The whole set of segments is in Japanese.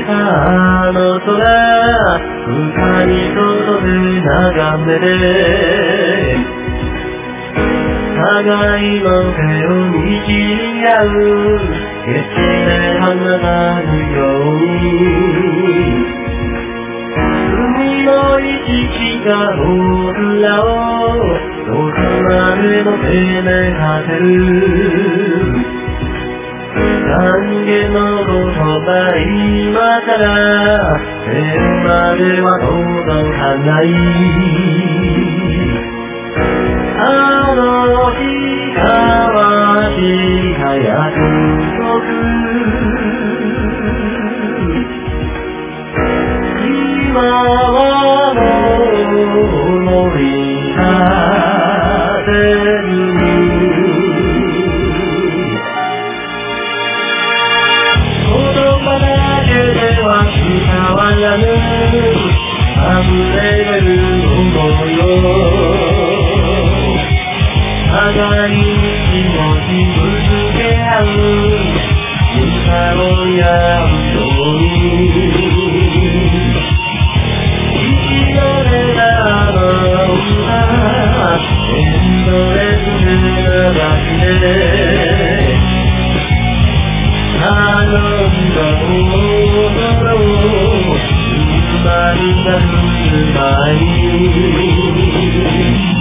あの空深い外で眺めて互いの手を握り合う決して離さぬように海の行き来が僕らをどこまでも攻め立てる懺悔の言葉今から天までは届かないあの日交わした約束今はもう思い立てる言葉だけでは伝わらぬ溢れる想いを互いに気持ちぶつけ合う歌をやうように息の根が舞うエンドレスなだけであの色を踊ろう馬になる前に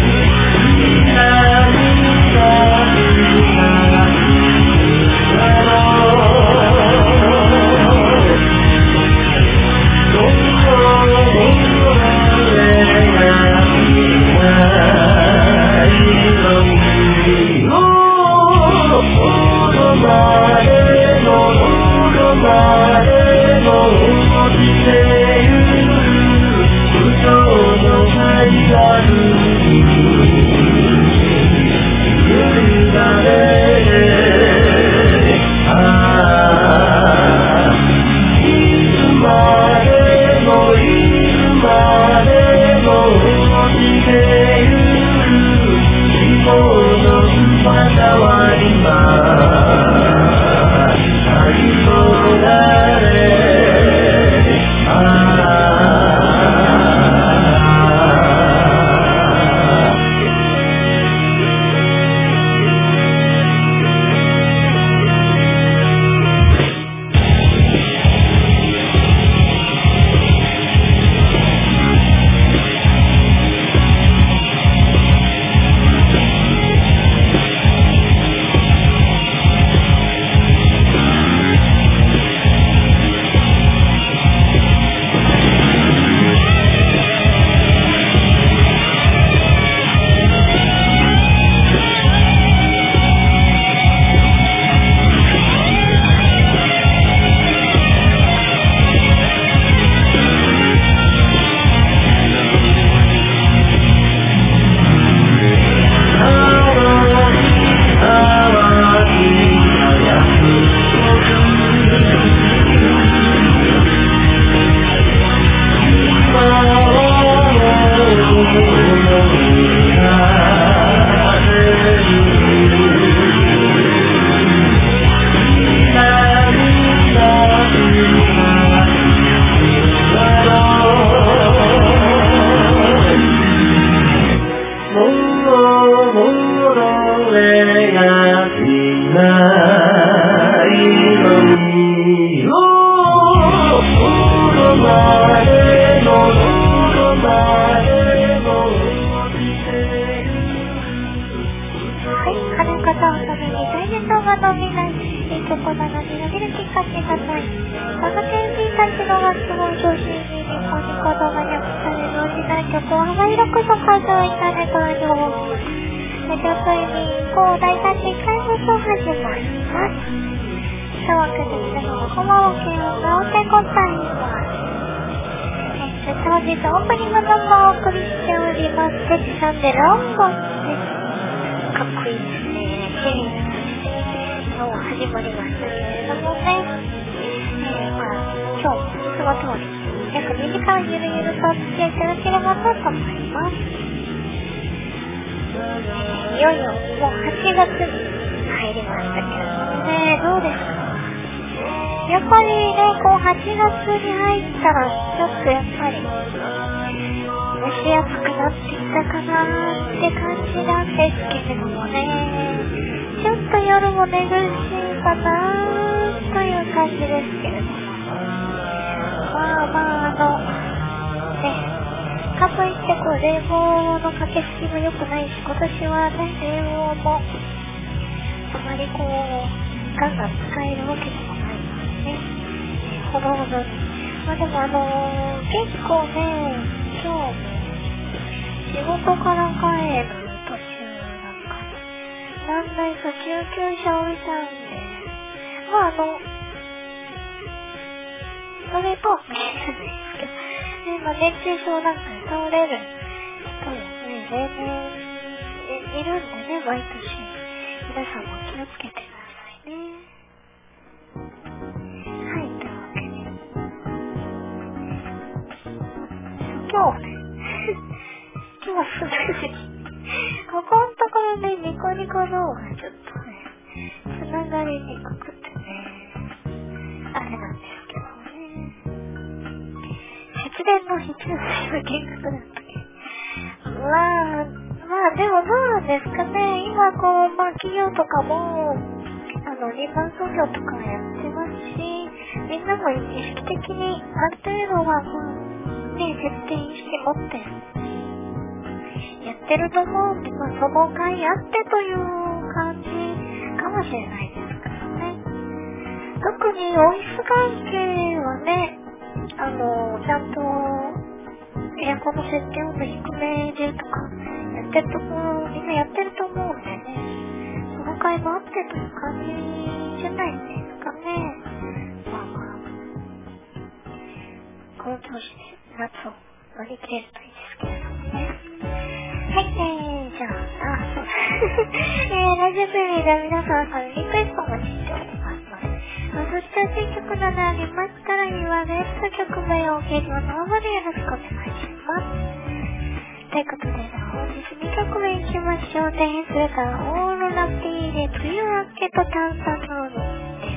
いよいよもう8月に入りましたけれどもね、どうですか？ やっぱりね、こう8月に入ったらちょっとやっぱり蒸し暑くなってきたかなって感じなんですけれどもね、ちょっと夜も寝苦しいかなという感じですけれども、かといってこう冷房のかけすぎも良くないし、今年はね、冷房もあまりこうガンガン使えるわけでもないのでね、ほどほどに。でも結構ね、今日仕事から帰る途中なんで救急車降りたんで、それと見えるんですけど、熱中症なんかに倒れる人もね、例年いるんでね、毎年。皆さんも気をつけてくださいね。はい、というわけで。今日はすぐに、ここのところね、ニコニコ動画ちょっとね、つながりにくくてね、あれなんですけどね。節電の必要性が厳格だったけど。でもどうなんですかね。今企業とかも、リバウンド業とかやってますし、みんなも意識的にある程度は設定意識持ってやってると思うんで、その甲斐あってという感じかもしれないですからね。特にオフィス関係はね、ちゃんとエアコンの設定温度低めでとかやってるとこみんなやってると思うんでね、その甲斐もあってという感じじゃないですかね。この調子で夏を乗り切れるといいですけれどもね。はい、じゃあ、そうラジオクエリでは皆さんからリクエストをお待ちしておりますので、そして新曲などありましたら、URL と曲名を掲示板の方までよろしくお願いします。ということで、本日2曲目いきましょう。それから、オーロラピーで梅雨明けと炭酸ロードです。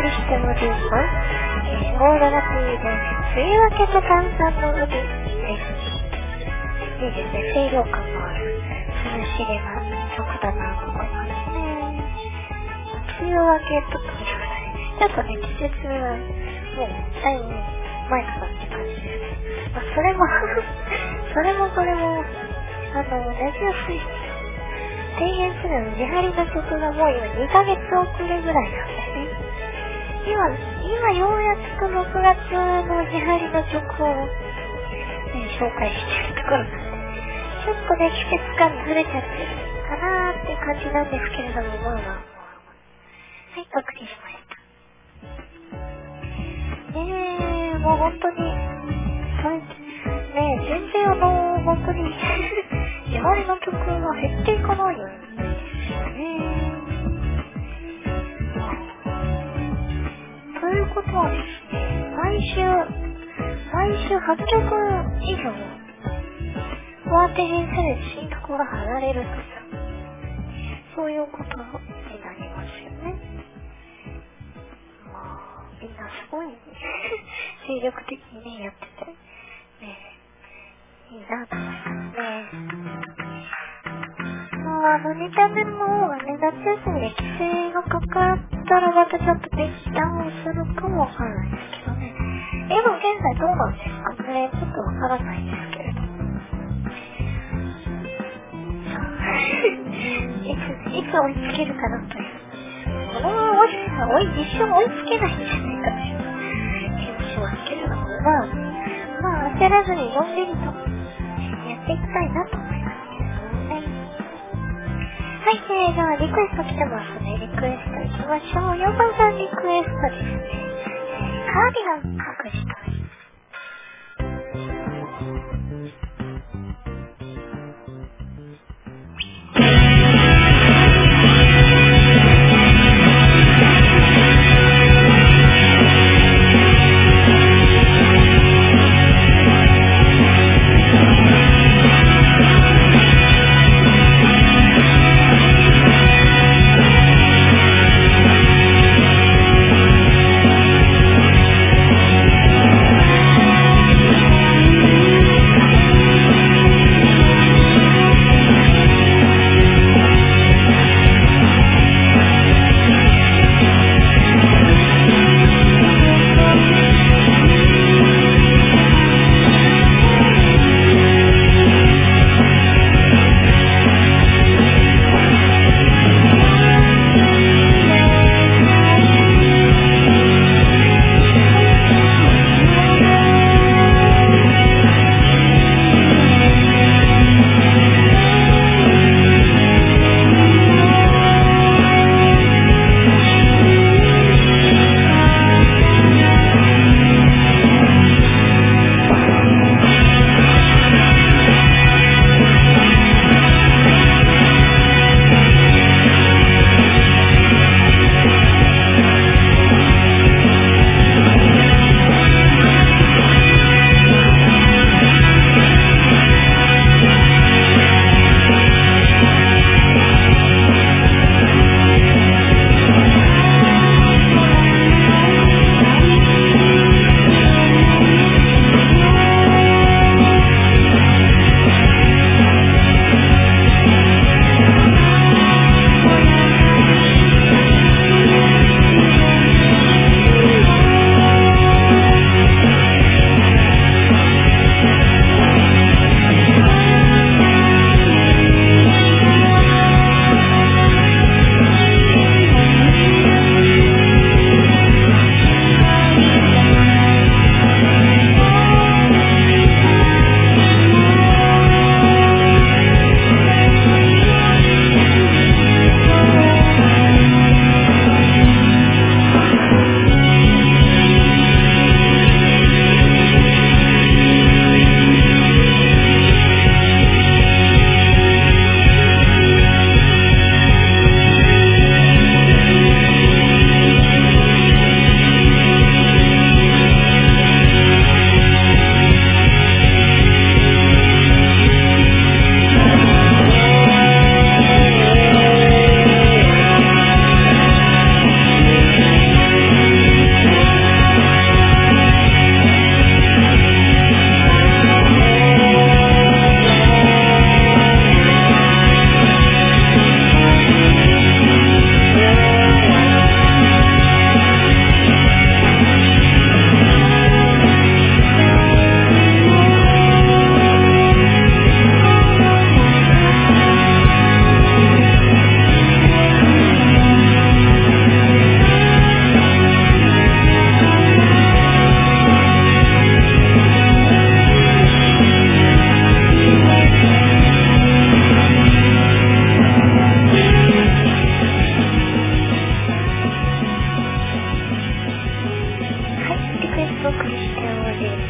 りしております。オーロラ TV で梅雨明けと炭酸の海です。いいですね、清涼感のある涼しげな曲だなと思いますね。梅雨明けということで、ちょっとね、季節はもうだいぶ前からって感じです。まあ、それもやりやすい。提言するの自張りの曲がもう今2ヶ月遅れぐらいなんですね。今ようやく6月の自張りの曲を、紹介してるところなんで、ちょっとね、季節感ずれちゃってるかなーっていう感じなんですけれども、まあ。はい、お送りしました。もう本当に、全然本当に、自張りの曲が減っていかないよね。ということはですね、毎週8曲以上、こうやって編成で新曲が離れるという、そういうことになりますよね。まあ、みんなすごい、精力的にね、やってて、ね、いいなと思いますね。2タ目の方がね、夏休みで規制がかかったらまたちょっと別段をするかもわからないですけどね。今現在どうなんですかね、ちょっとわからないんですけれども。いつ追いつけるかなという。このまま一生追いつけないんじゃないかという気もしますけれども、まあ焦らずにのんびりとやっていきたいなと思いますけれどもね。はい、じゃあリクエスト来てますね。リクエストいきましょう。4番さんリクエストですね。カーディガン隠したい。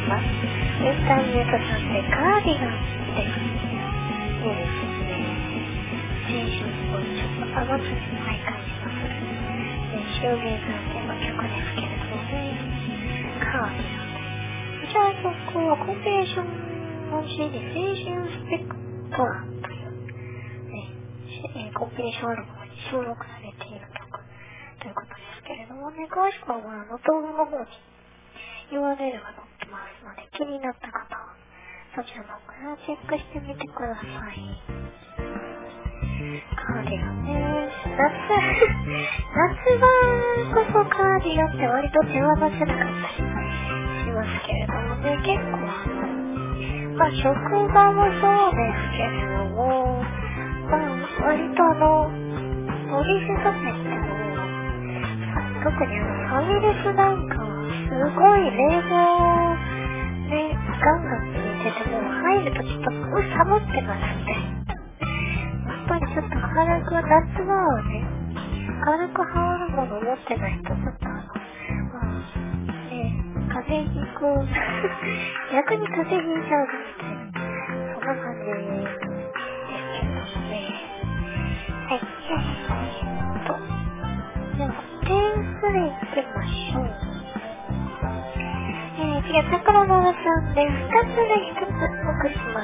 ます。インターネットさんでカーディガンです。いいですね。先週もちょっと甘すぎない感じがする。シューゲイザーっていう曲ですけれどもね。カーディガン。こちらの曲はコンピレーションの CD 青春スペクトラという、コンピレーションアルバムに収録されている曲ということですけれどもね、詳しくは動画の方に URL が載ってますので、気になった方はそちらの方からチェックしてみてください。カーディガンね、夏場こそカーディガンって割と手放せなかったりしますけれどもね、結構職場もそうですけれども、割とお店とか行っても、特にファミレスなんかはすごい冷房でガンガン効いてても入るとちょっと寒ってますね。やっぱりちょっと夏場はね、軽く羽織るもの持ってないとちょっと風邪ひく逆に風邪ひいちゃうみたいな、そんな感じですけどね。はい、では点数でいきましょう。次は桜川さんで2つで1つ送ります。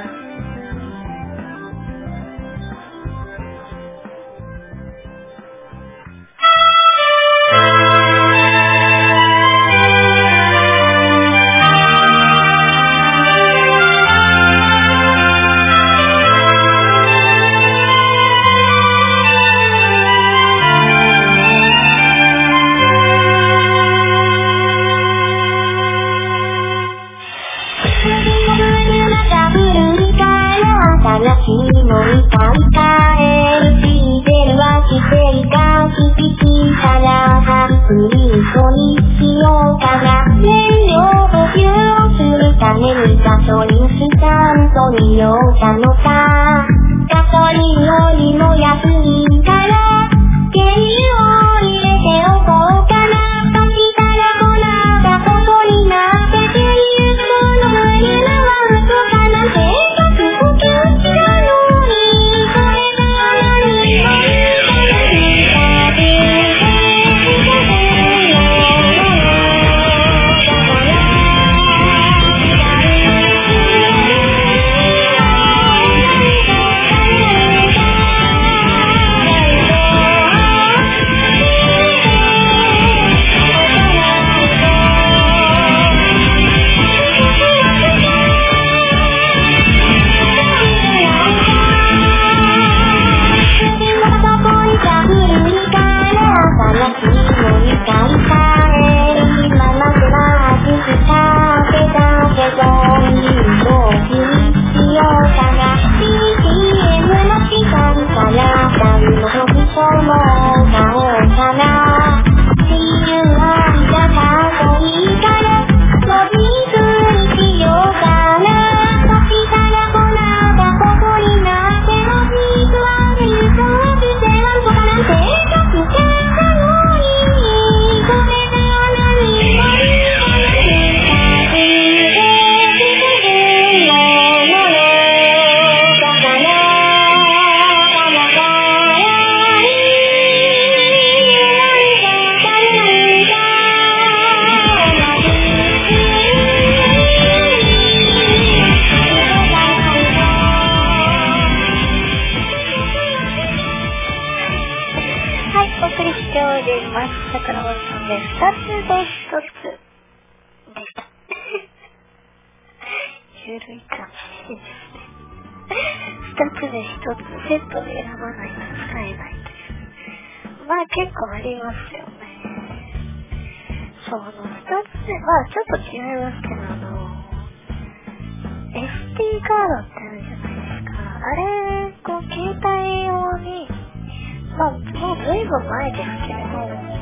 結構ありますよね。そう、2つで、ちょっと違いますけど、SD カードってあるじゃないですか。あれ、携帯用に、もうずいぶん前ですけれど、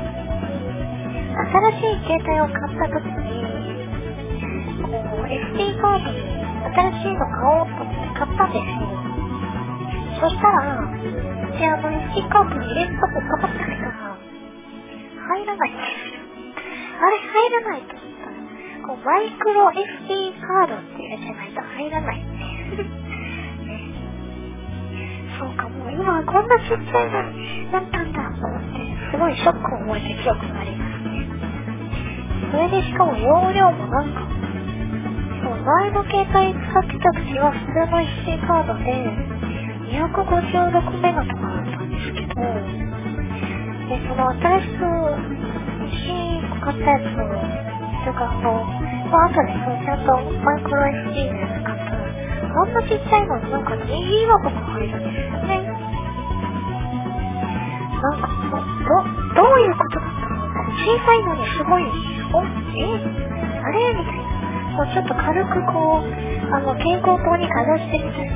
新しい携帯を買った時に、SD カードに新しいの買おうと思って買ったんですよ。そしたら、SD カードに入れるとこかかったけど、入らないんです。あれ入らないと思ったら、 こうマイクロ SD カードって入れてないと入らないね。そうか、もう今はこんなちっちゃいのになったんだと思って、すごいショックを覚えて記憶がありますね。それでしかも容量もなんか、前の携帯使ってた時は普通の SD カードで256メガとかだったんですけど、で、その新しく SD 買ったやつを、というか後でちゃんとマイクロ SD のやつ買ったら、こんなちっちゃいのになんか2ギガとか入るんですよね。なんかどういうことだったの？小さいのにすごい、あれみたいな。もうちょっと軽くこう、健康灯にかざしてみたいな。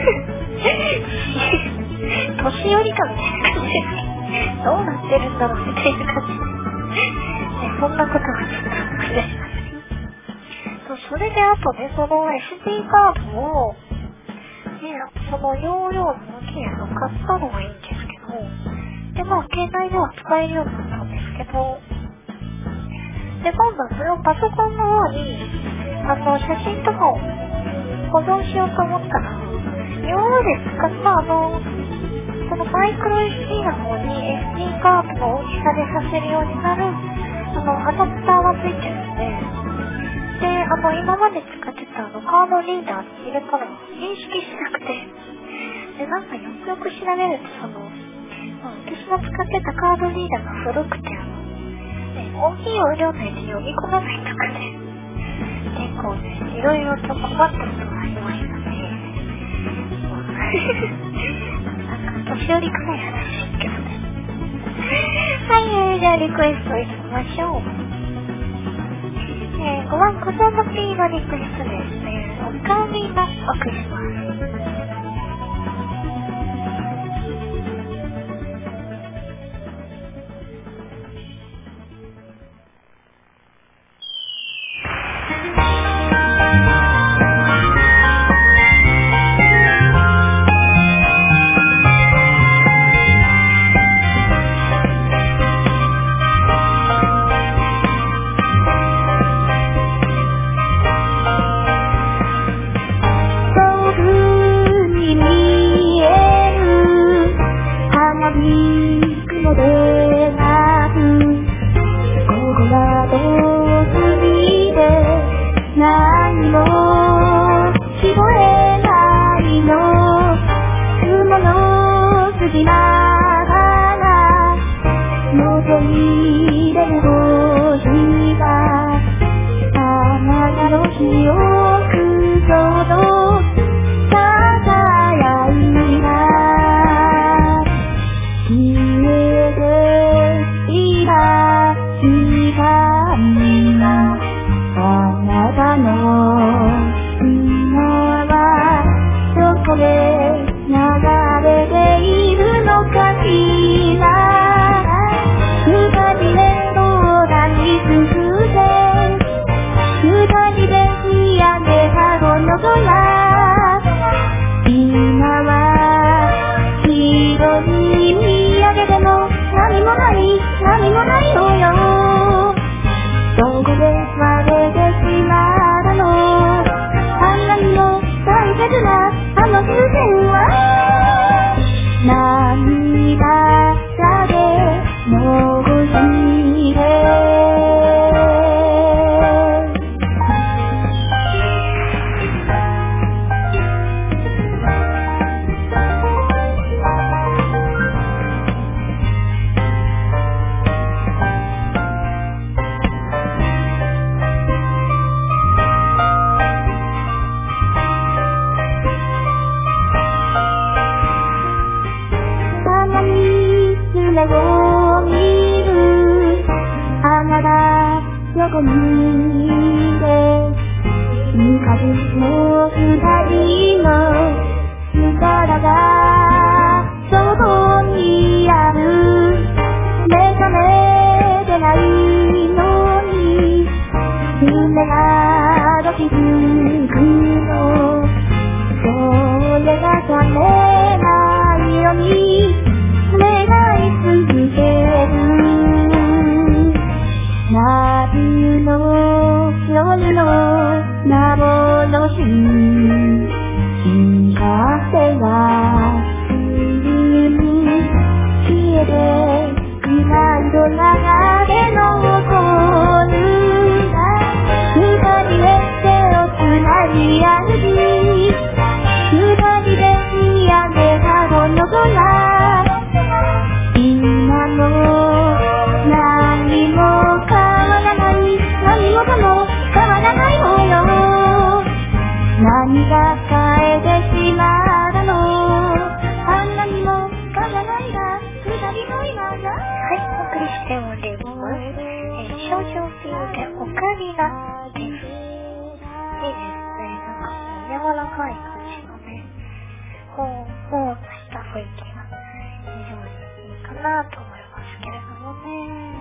年寄りかみたいな感じで、どうなってるんだろうみたいな感じで。そんなことがちょっと思い出します。それであとね、その SD カードを、ね、その容量の大きいやつを買ったのはいいんですけど、で、携帯では使えるようになったんですけど、で、今度はそれをパソコンの方に、写真とかを保存しようと思ったら、今まで使ったそのマイクロ SD の方に SD カードの大きさでさせるようになる、アダプターがついてるので、で、今まで使ってたカードリーダーに入れたら認識しなくて、で、なんかよくよく調べると、私が使ってたカードリーダーが古くて、大きい容量内で読み込まないとかね、結構ね、いろいろと困ったことがありましたね。なんか年寄りくらい話ですけどね。はい、じゃあリクエストいきましょう。5番、小園 P のリクエストですね。おかみのお送りします。 夏の夜幻新風が海に消えて今色流れ残る二人で手をつなぎ歩き二人で見上げたこの空今も何も変わらない何もかも変わらないのよ何が変えてしまったのあんなにも変わらないが二人の今がはい、お送りしております。少女ビーでオカリナです。いいですね。なんか柔らかい感じのね、ほうとした雰囲気が非常にいいかなと思いますけれどもね。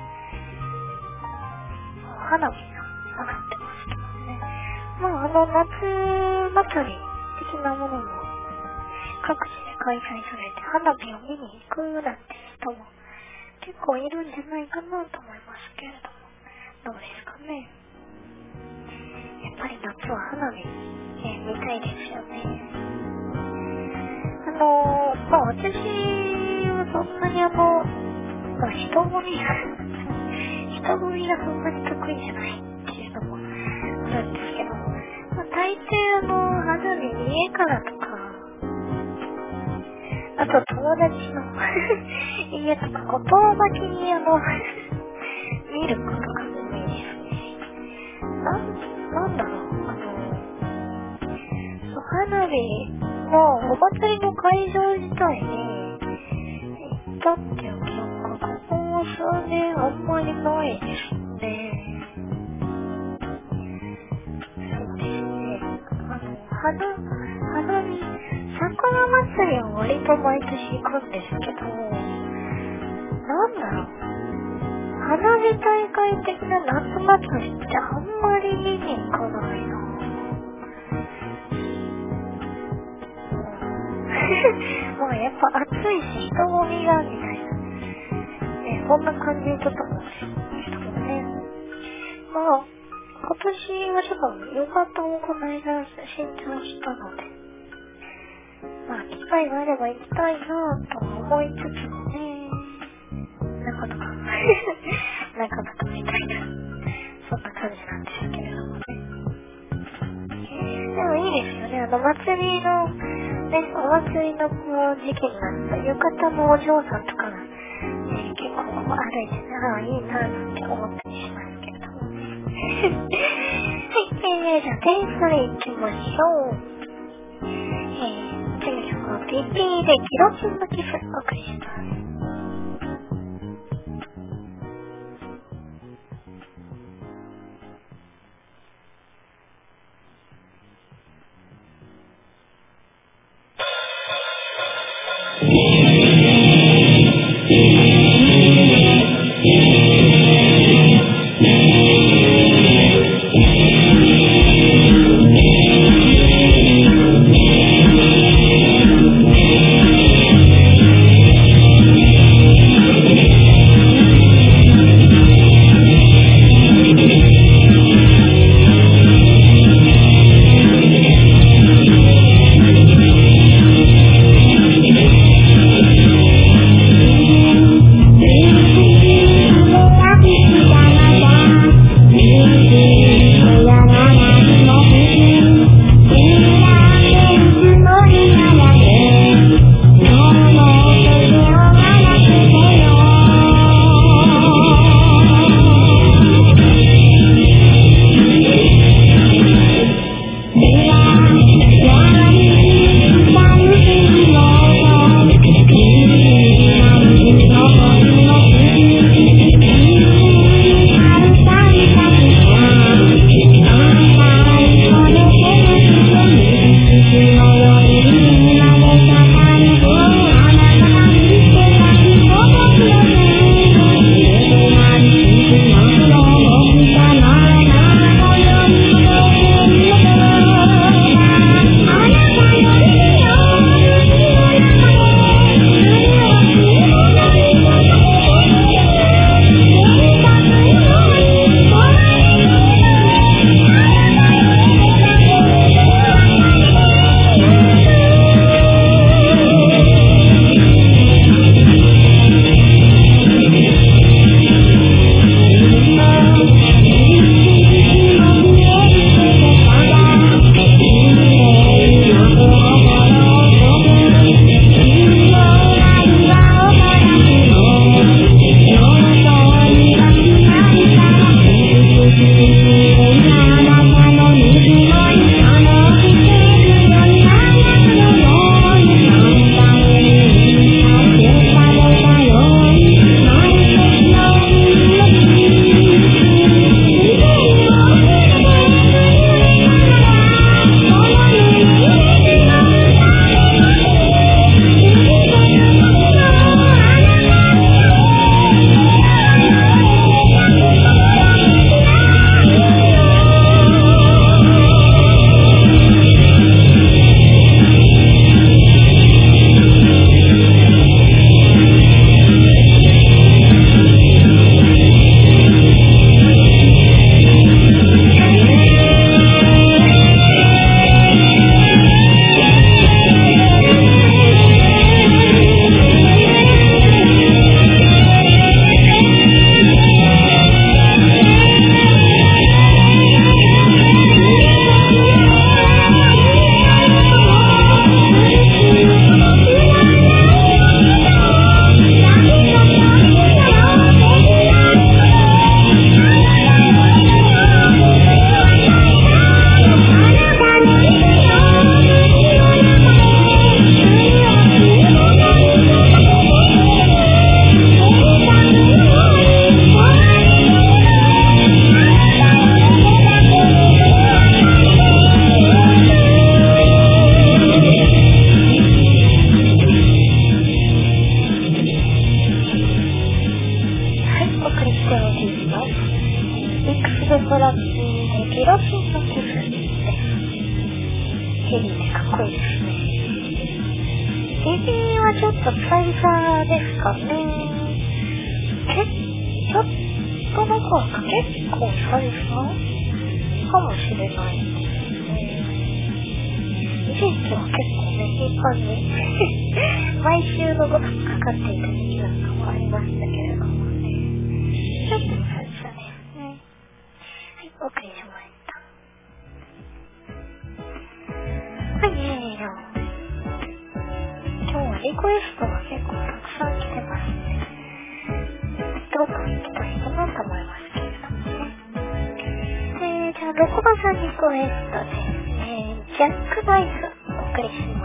花火が上がってますけどね。まあ夏祭り的なものも各地で開催されて花火を見に行くなんて人も結構いるんじゃないかなと思いますけれども、どうですかね。やっぱり夏は花火、見たいですよね。私はそんなに人混みがそんなに得意じゃないっていうのもあるんですけど、大抵花火家からとか、あと友達の家とか遠巻きに見ることが多いですね。なんだろう、花火のお祭りの会場自体に行ったっていう記憶がここ数年あんまりないですね。そうですね。花見、桜祭りは割と毎年行くんですけど、なんだろう、花火大会的な夏祭りってあんまり見に行かないな。まあやっぱ暑いし人混みがみたいな、そんな感じだと思うんですけどね。まあ今年はちょっと浴衣をこの間新調したので、まあ機会があれば行きたいなと思いつつもね、なかなかみたいな、そんな感じなんですけれどもね。でもいいですよね、お祭りのこの時期になると浴衣のお嬢さんとかが、結構歩いてね、ああいいななんて思ったりしますけれどもね。はい、じゃあ点数いきましょう。次の曲は PP でギロチンのキスお送りします。 ストラップでギロチンのキスってヘビーでかっこいいですね。ヘビーはちょっと久々ですかね。ちょっとどころか結構久々かもしれないですね。以前期は結構ね、頻繁に毎週のごとくかかっていた時期なんかもありましたけれどもね。ちょっと久々ですね。はい、お送りしました。はい、今日はリクエストが結構たくさん来てますね。どうか来た人なんと思いますけれどもね。じゃあ、6番さんリクエストですね。ジャックナイフお送りします。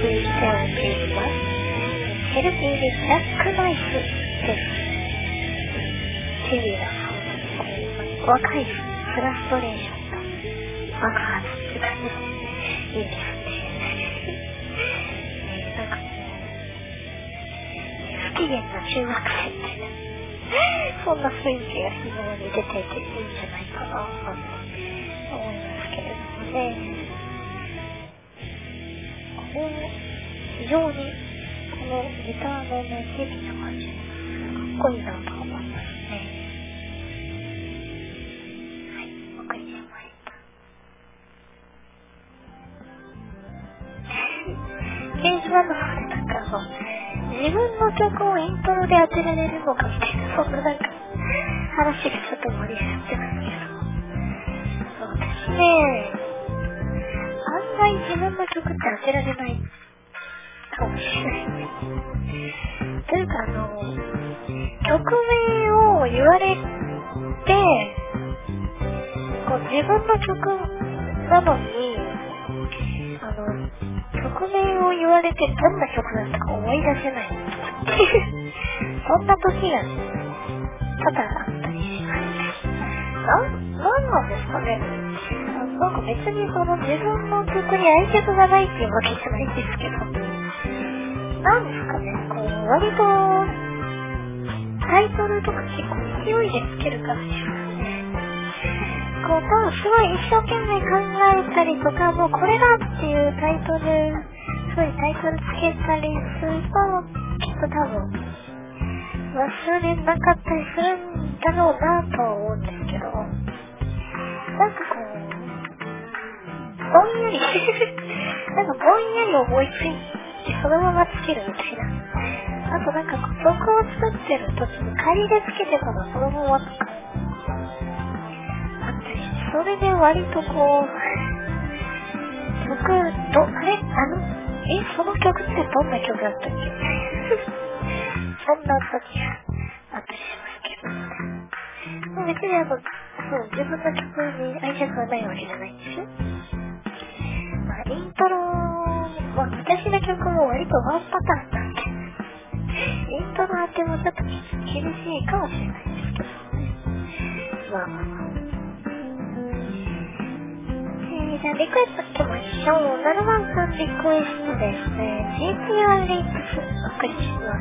りしております。ヘルピーでジャックナイスです。シビラの若いフラストレーションと爆発って感じでいいですね。なんか不機嫌な中学生みたいなそんな雰囲気が非常に出ていていいんじゃないかなと思いますけれどもね。非常にこのギターのね、ヘビーな感じかっこいいなと思いますね。はい、お送りしました。掲示板の方でなんか自分の曲をイントロで当てられるのかみたいな、そんななんか話がちょっと盛り上がってますけど、私ね、案外自分の曲って当てられないかもしれないね。というか曲名を言われて、こう自分の曲なのに、曲名を言われてどんな曲だったか思い出せないっていうそんな時が多々あったりします。なんなんですかね。なんか別にその自分の曲に愛着がないっていうわけじゃないんですけど、なんですかね、こう割とタイトルとか結構勢いでつけるからですね。こう多分すごい一生懸命考えたりとか、もうこれだっていうタイトル、すごいタイトルつけたりすると、きっと多分忘れなかったりするんだろうなとは思うんですけど、なんかこうぼんやりなんかぼんやり思いついてそのままつけるみたいな。あとなんか曲を作ってる時に仮でつけてたのそのままとかあったりして、それで割とこうその曲ってどんな曲だったっけそんな時があったりしますけど、別にそう自分の曲に愛着がないわけじゃないんですよ。まあイントロ、私の曲も割とワンパターンなんでイントロ当てもちょっと厳しいかもしれないですけど、じゃあリクエストいきましょう。7番さんリクエストですね。GTR リップスお送りします。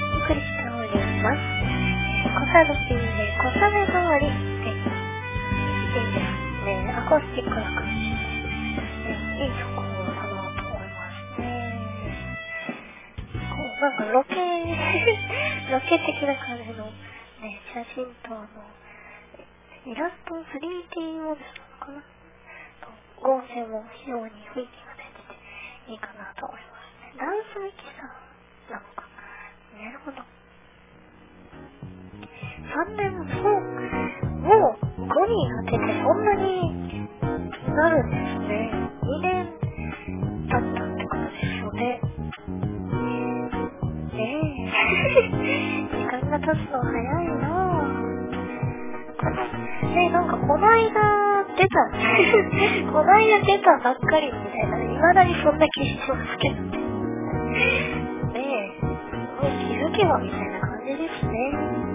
お送りしております。コサルピーで小雨代わりでいいですね。アコースティックな感じで、いい曲だなと思いますね。なんかロケ的な感じの、ね、写真とイラスト 3D モデルなのかなと、合成も非常に雰囲気が出てていいかなと思いますね。ダンスミキサーなのかな。なるほど。3年もう5人当ててそんなになるんですね。2年経ったってことですよね。時間が経つの早いなぁ。なんかこの間出たばっかりみたいな、未だにそんな気しますけどね。もう気づけばみたいな感じですね。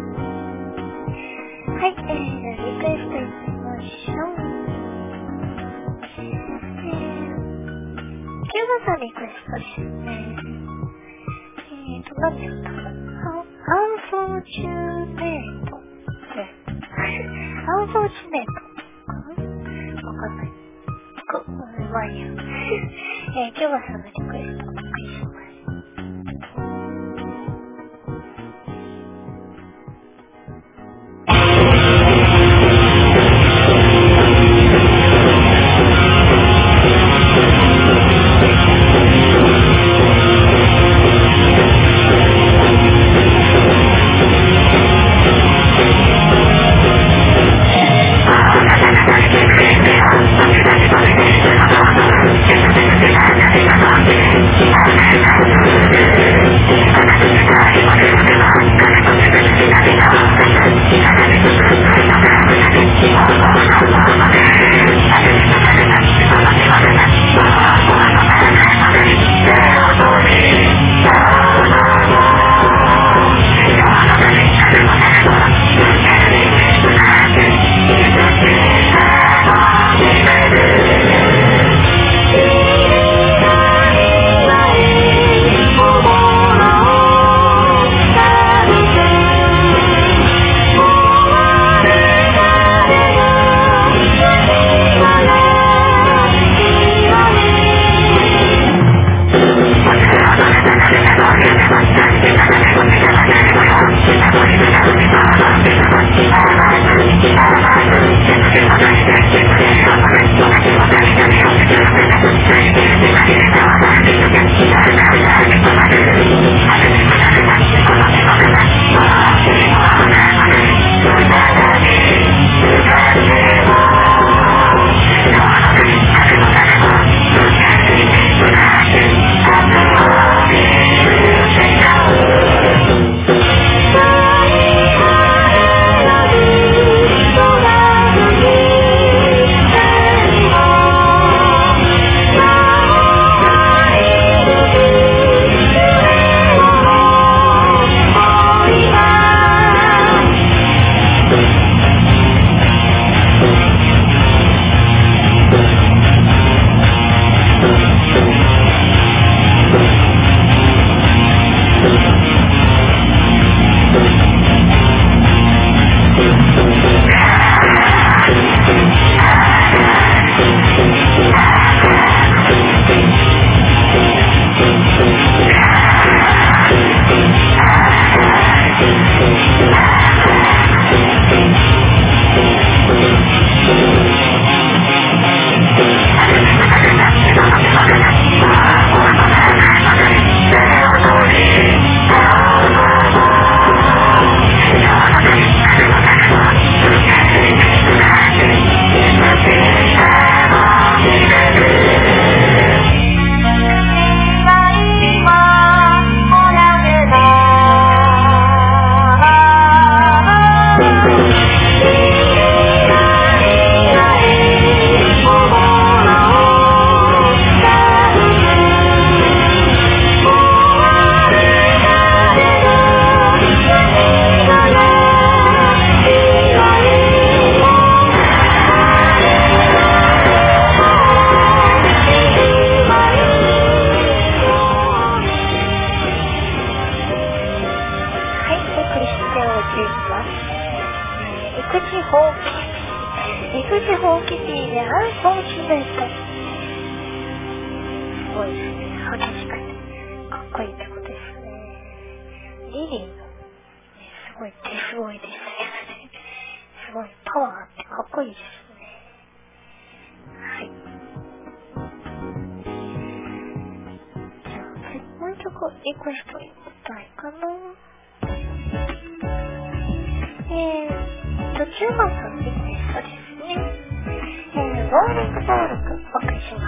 はい、リクエストいきましょう。キューバさんリクエストですね。何て言ったかな、アンフォーチュネート。アンフォーチュネートかな、わかんない。まあいいや。キューバさんのリクエストお送りします。 I'm ます。育児放棄地でアンソンシメント。すごいですね。激しくてかっこいいってことですね。リリーの、すごい手すごいですね。すごいパワーあってかっこいいですね。はい。じゃあ次もう一曲リクエストいきたいかな。中盤のリクエストですね。ローリングボールクお送りします。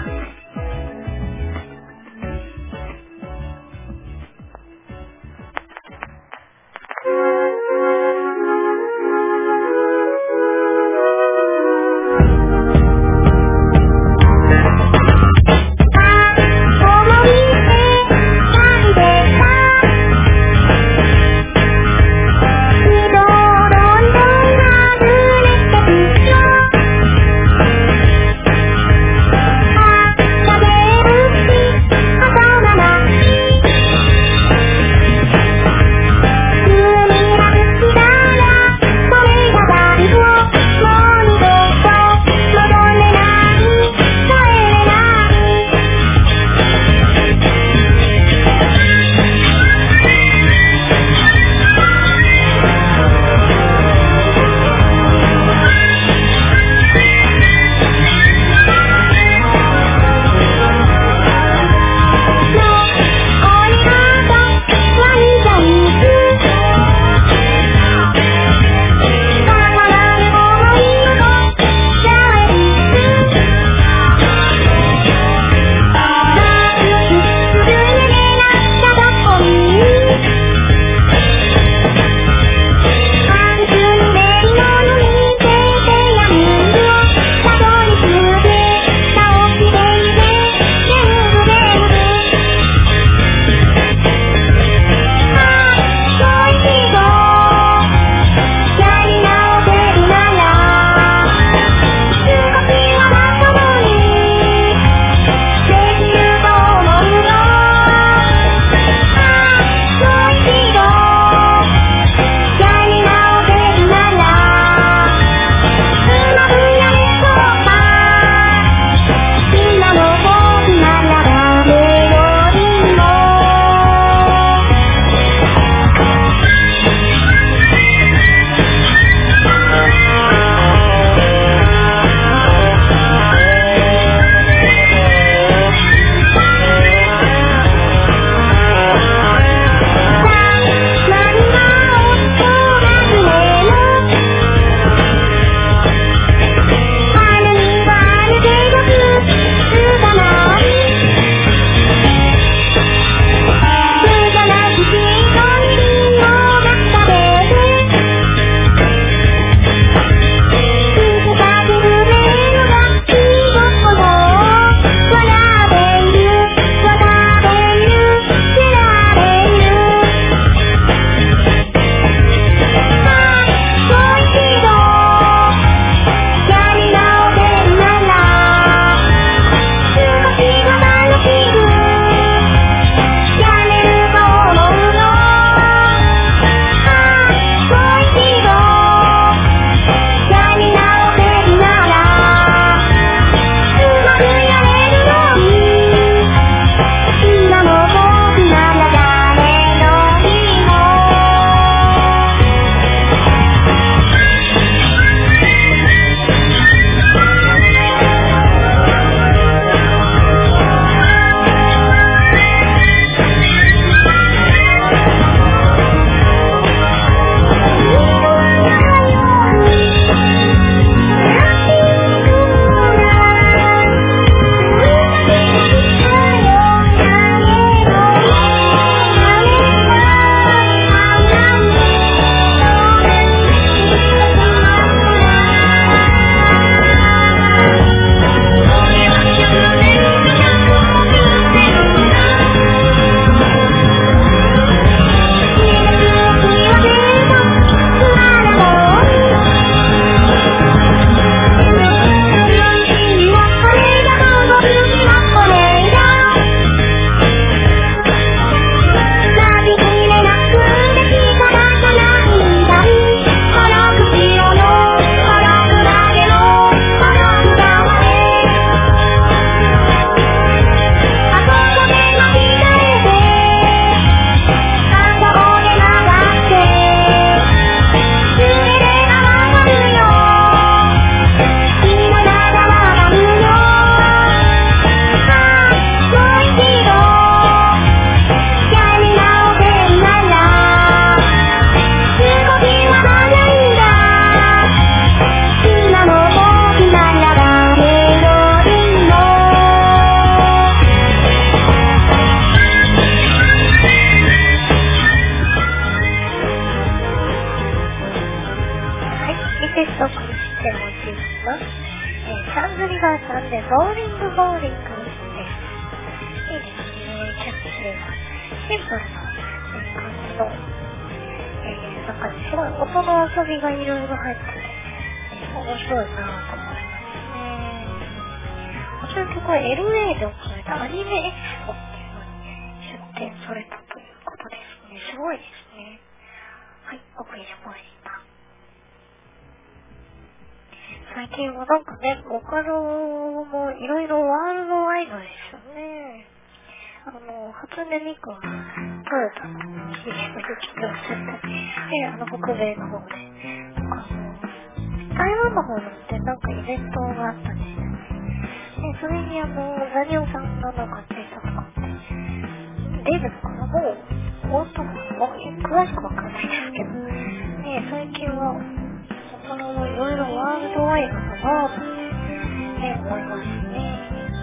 「 接続しても自分の、サンズリバーさんでボーリングです。いいですね、キャッチーなシンプルな感じの、なんかすごい音の遊びがいろいろ入ってて、面白いなぁと思いますね。こちらの曲は LA で行われたアニメエキスポっていうのに出展されたということですね。すごいですね。はい、お送りしました。最近はなんかね、ボカロもいろいろワールドワイドですよね。初音ミクはトヨタの技術を起業してて、北米の方で、台湾の方でなんかイベントがあったんですよね。で、それにザニオさんがなんか出たとかって、出るのかな、もう、本当詳しくわかんないですけど、ね、最近は、他のいろいろワールドワイドだなぁと、思いますね。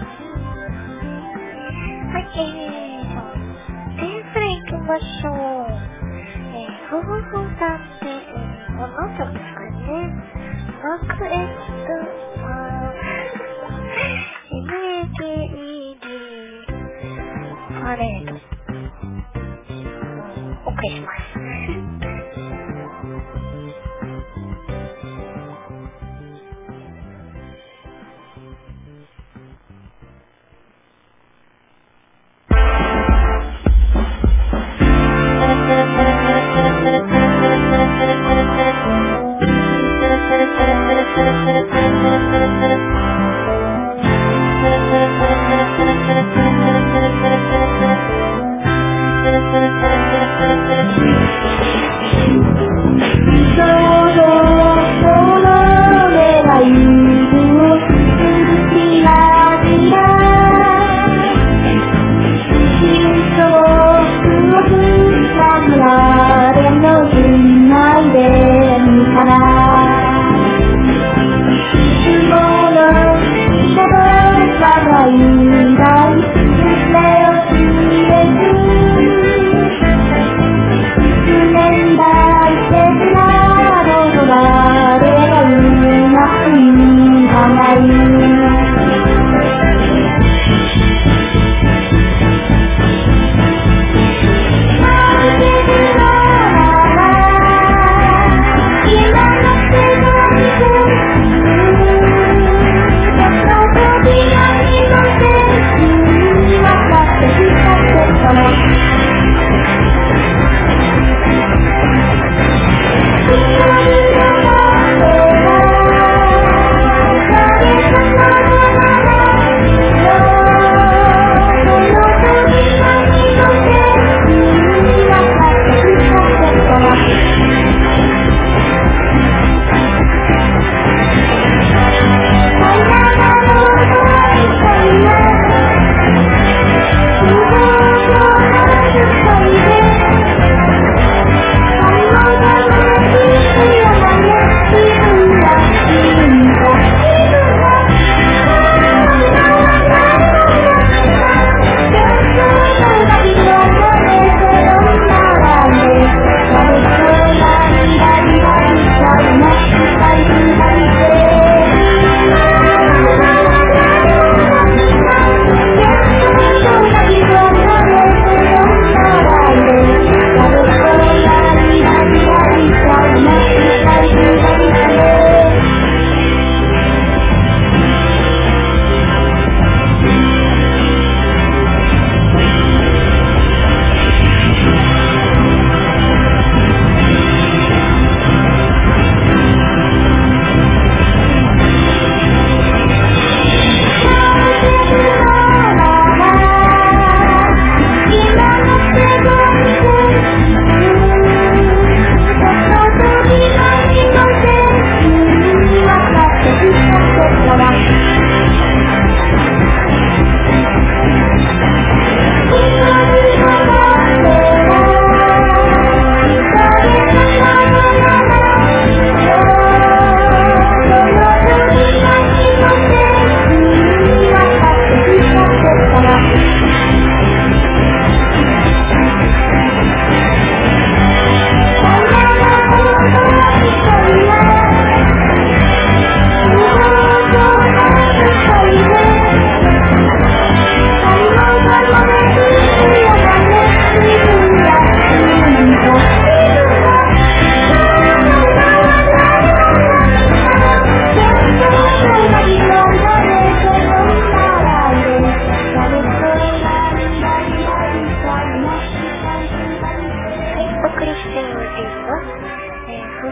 はい、点数行きましょう。ふふふさんって、何曲ですかね。マークエット、MAKED、パレード。OK します。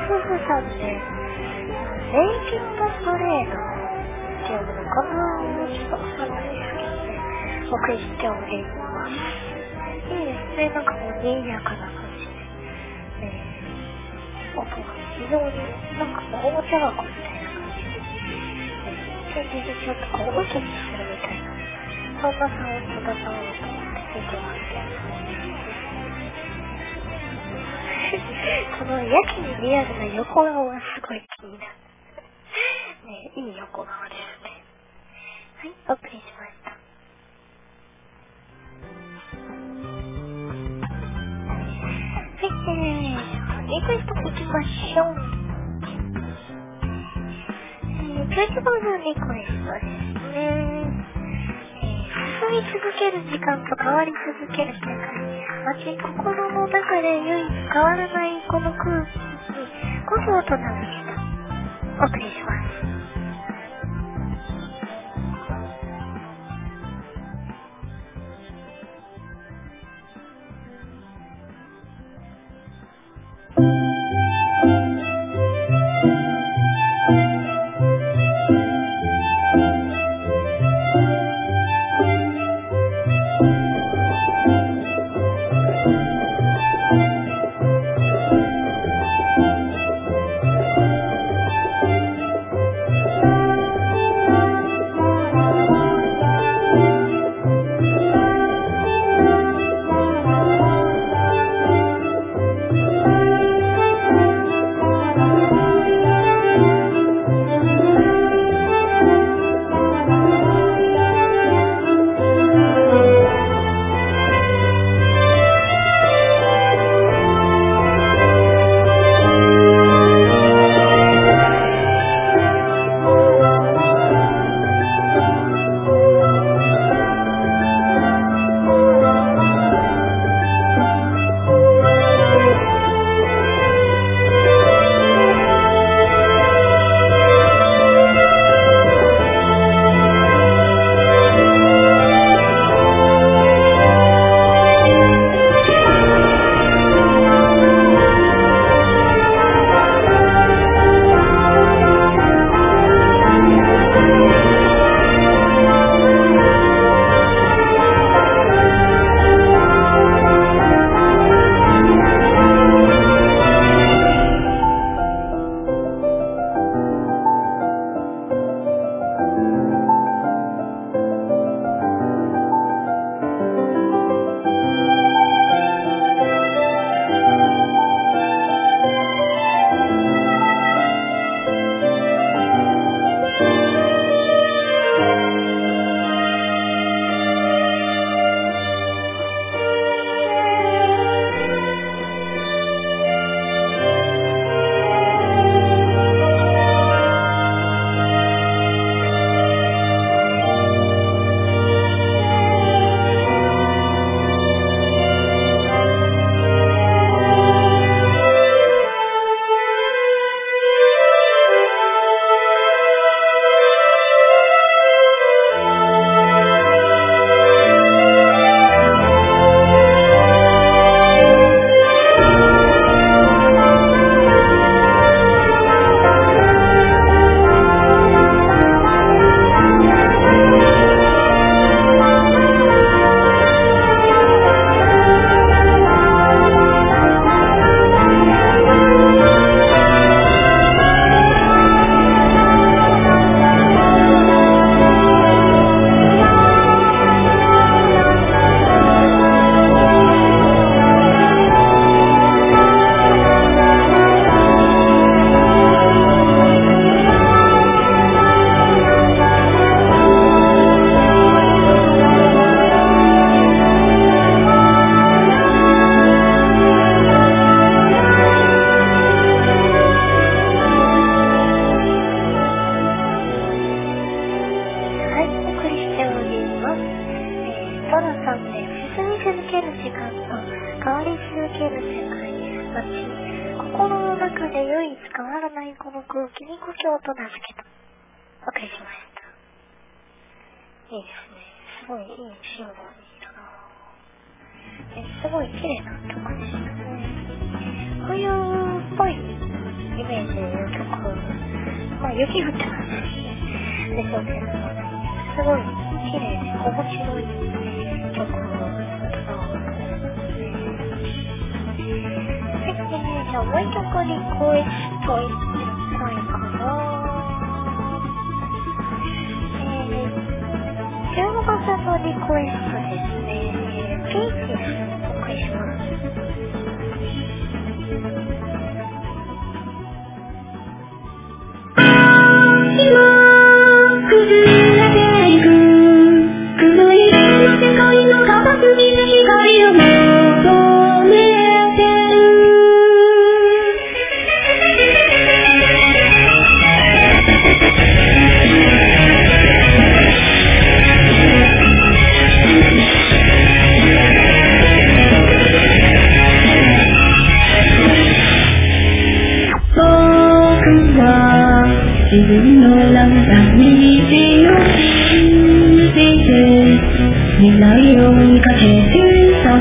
夫婦さんで、レイジングパレードっていうのかな、ちょっとわかんないですけどね、お送りしております。いいですね、なんかもう賑やかな感じで、音が非常になんかもうおもちゃ箱みたいな感じで、先日ちょっとこうウキウキするみたいな、そんなサウンドだなと思って聞いてますけど、このやけにリアルな横顔がすごい気になる。ね、いい横顔ですね。はい、お送りしました。はい、リクエストいきましょう。90番のリクエストですね。進み続ける時間と変わり続ける世界。心の中で唯一変わらないこの空気に故郷と名付けた。お送りします。すごい綺麗な曲でしたね。冬っぽいイレイという曲、まあ雪降ってますし、ですので、すごい綺麗で面白い曲だなと思いますね。はい、じゃあもう一曲リクエストいきたいかな。中国さんのリクエストですね。ピーチです。お願いします。 自分の選んだ道を信じて未来を追いかけてた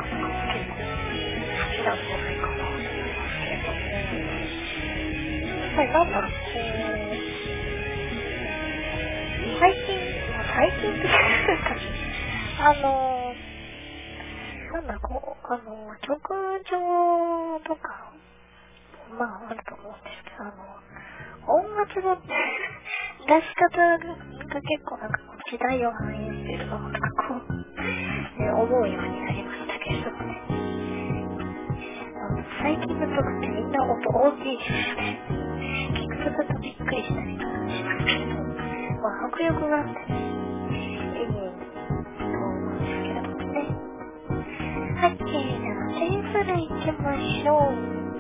はい、 ぱりなんだろう、最近っていうか、なんだこう、曲上とか、まああると思うんですけど、音楽の出し方が結構なんかこう時代を反映してるのとかこう、思うようになりましたけれどもね。最近の曲ってみんな音大きいですよね。聞くとちょっとびっくりしたりとかしますけれど、まあ迫力があってね、いいと思うんですけれどもね。はい、じゃあ点数でいきましょう。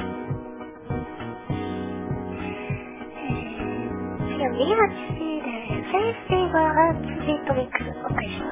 次は宮地でセンシティブアーツビートミックスお願いします。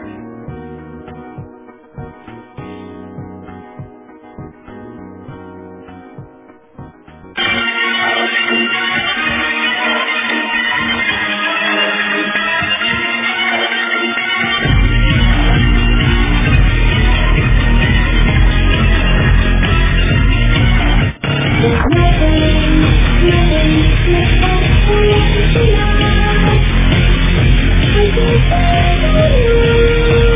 Thank you.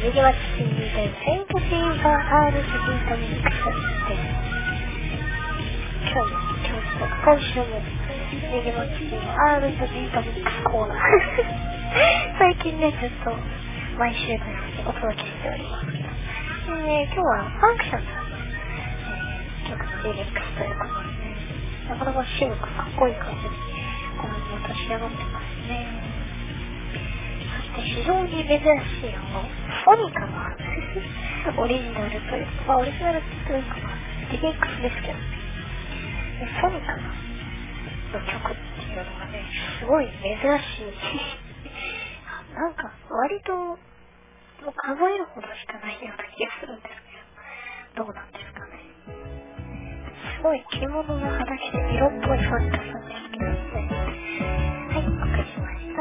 右はチンでセントシーバー R スビートミックスで今週も右はチン R スビートミックスコーナー最近ねずっと毎週のようにお届けしております。で、今日はファンクションさんの、曲のリミックスということでね、なかなか渋くかっこいい感じにこのまた仕上がってますね。そして非常に珍しいフォニカのオリジナルというか、オリジナルというかリミックスですけど、フォニカの曲っていうのがね、すごい珍しいなんか割ともう数えるほどしかないような気がするんですけど、どうなんですかね。すごい着物の肌着で色っぽいファンタさんですけどね。はい、お送りしました。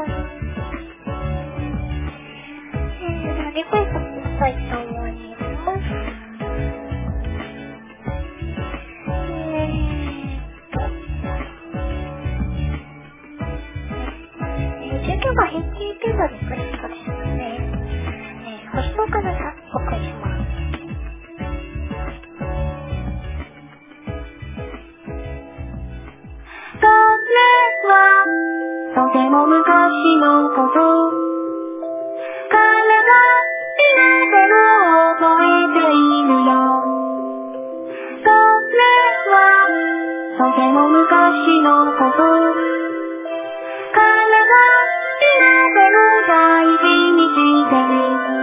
リクエストしたいと思います。19番ヒッキーピザリクエストですね。星の彼方お送りします。 それはとても昔のこと。彼が言ってるを覚えているよ。それはとても昔のこと。彼が言ってる大事にしてる。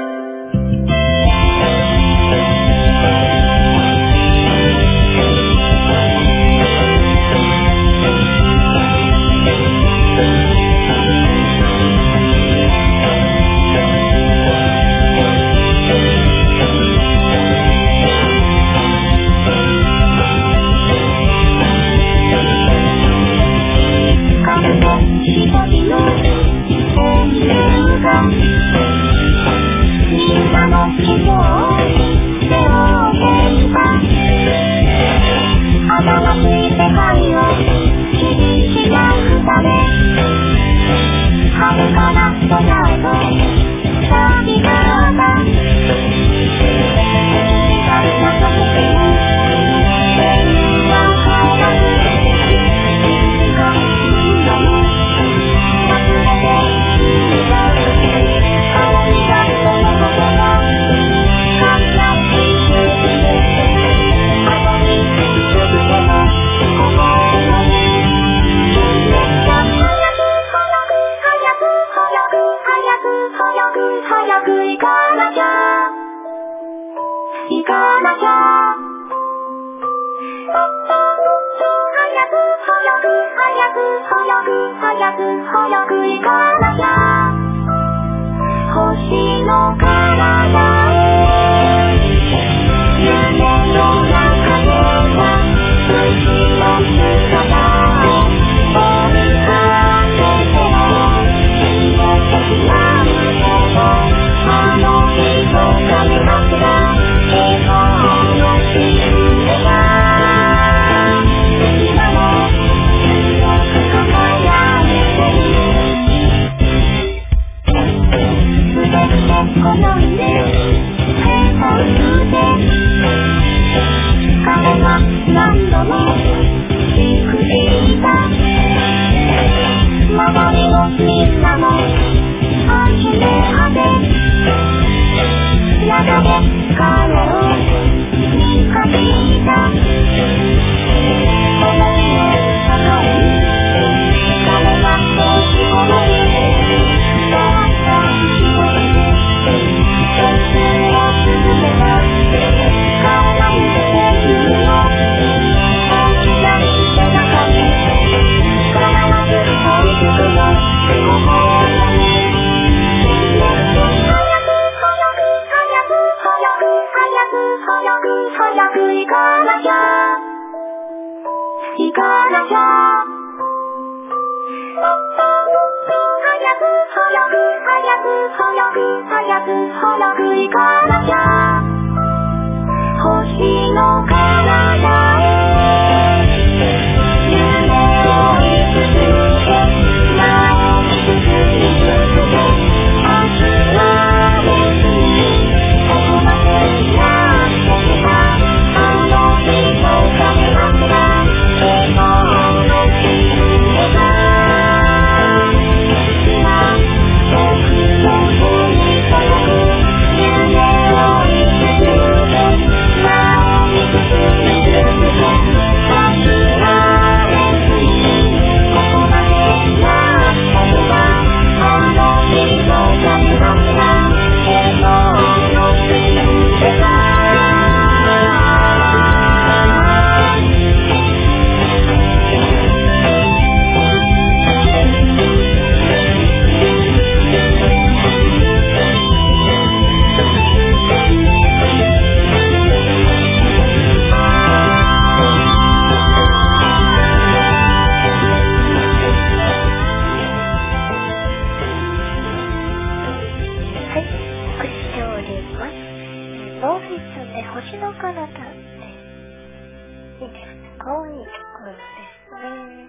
の彼方っていいですね。かわいい曲ですね。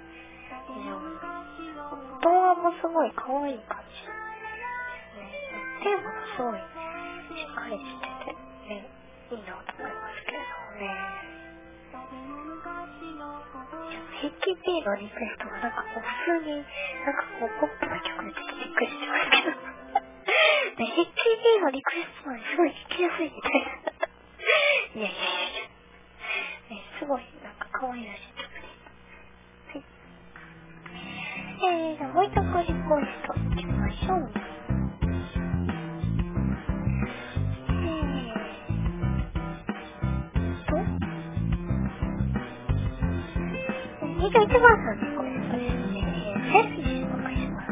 動画もすごいかわいい感じですね。テーマがすごいしっかりしててね、いいなと思いますけれどもね。ヒッキー P のリクエストはなんかこう普通になんかこうポップな曲でちょっとびっくりしてますけどね、ヒッキー P のリクエストはすごい聴きやすいみたいないやいやいや、ね、すごいなんか可愛らしい曲です。はい。じゃあもう一曲リクエストいきましょう。21番さんのリクエストですね。セルフィッシュお願いします。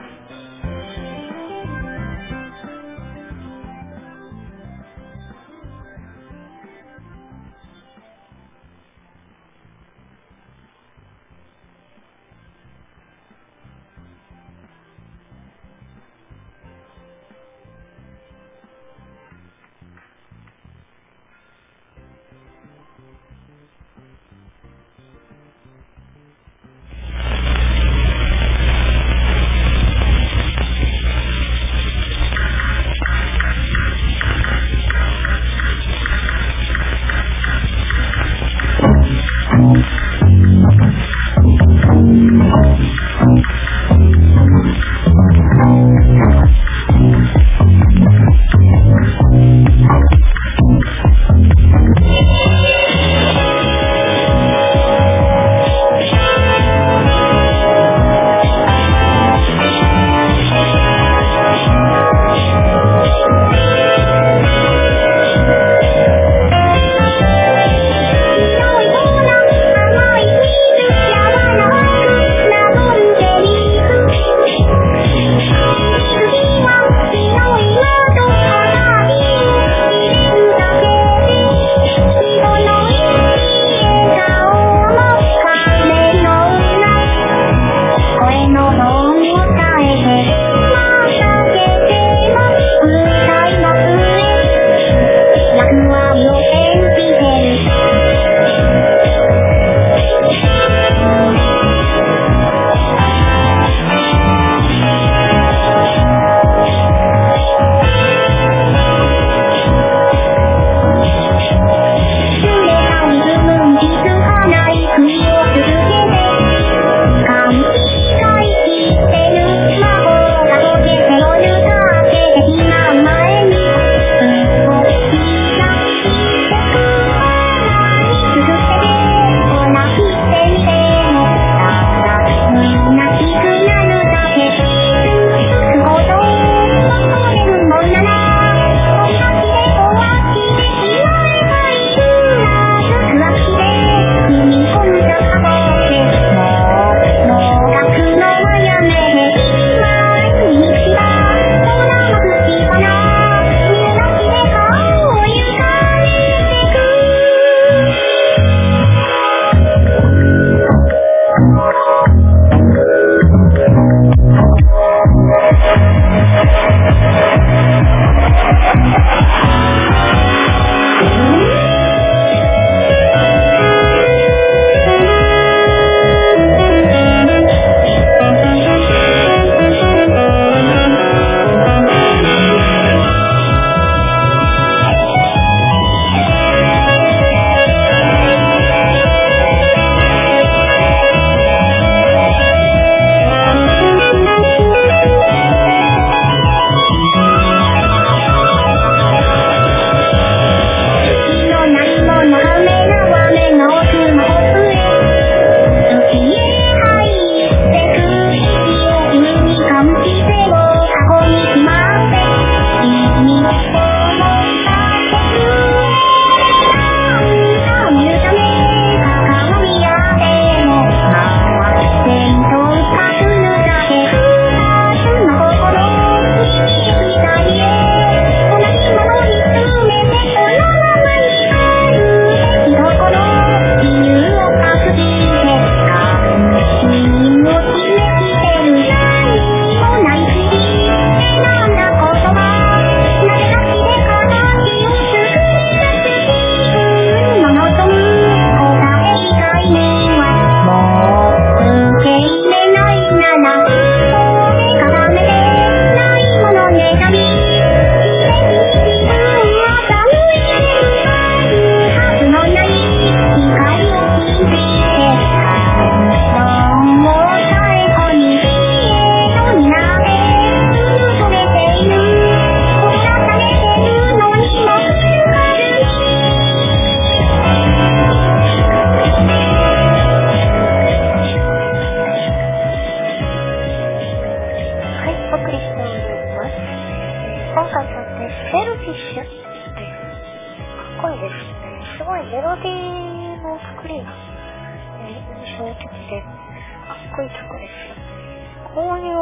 お送りしております。今回さんでセルフィッシュです。かっこいいですね。すごいメロディーの作りが、印象的でかっこいい曲です。こういう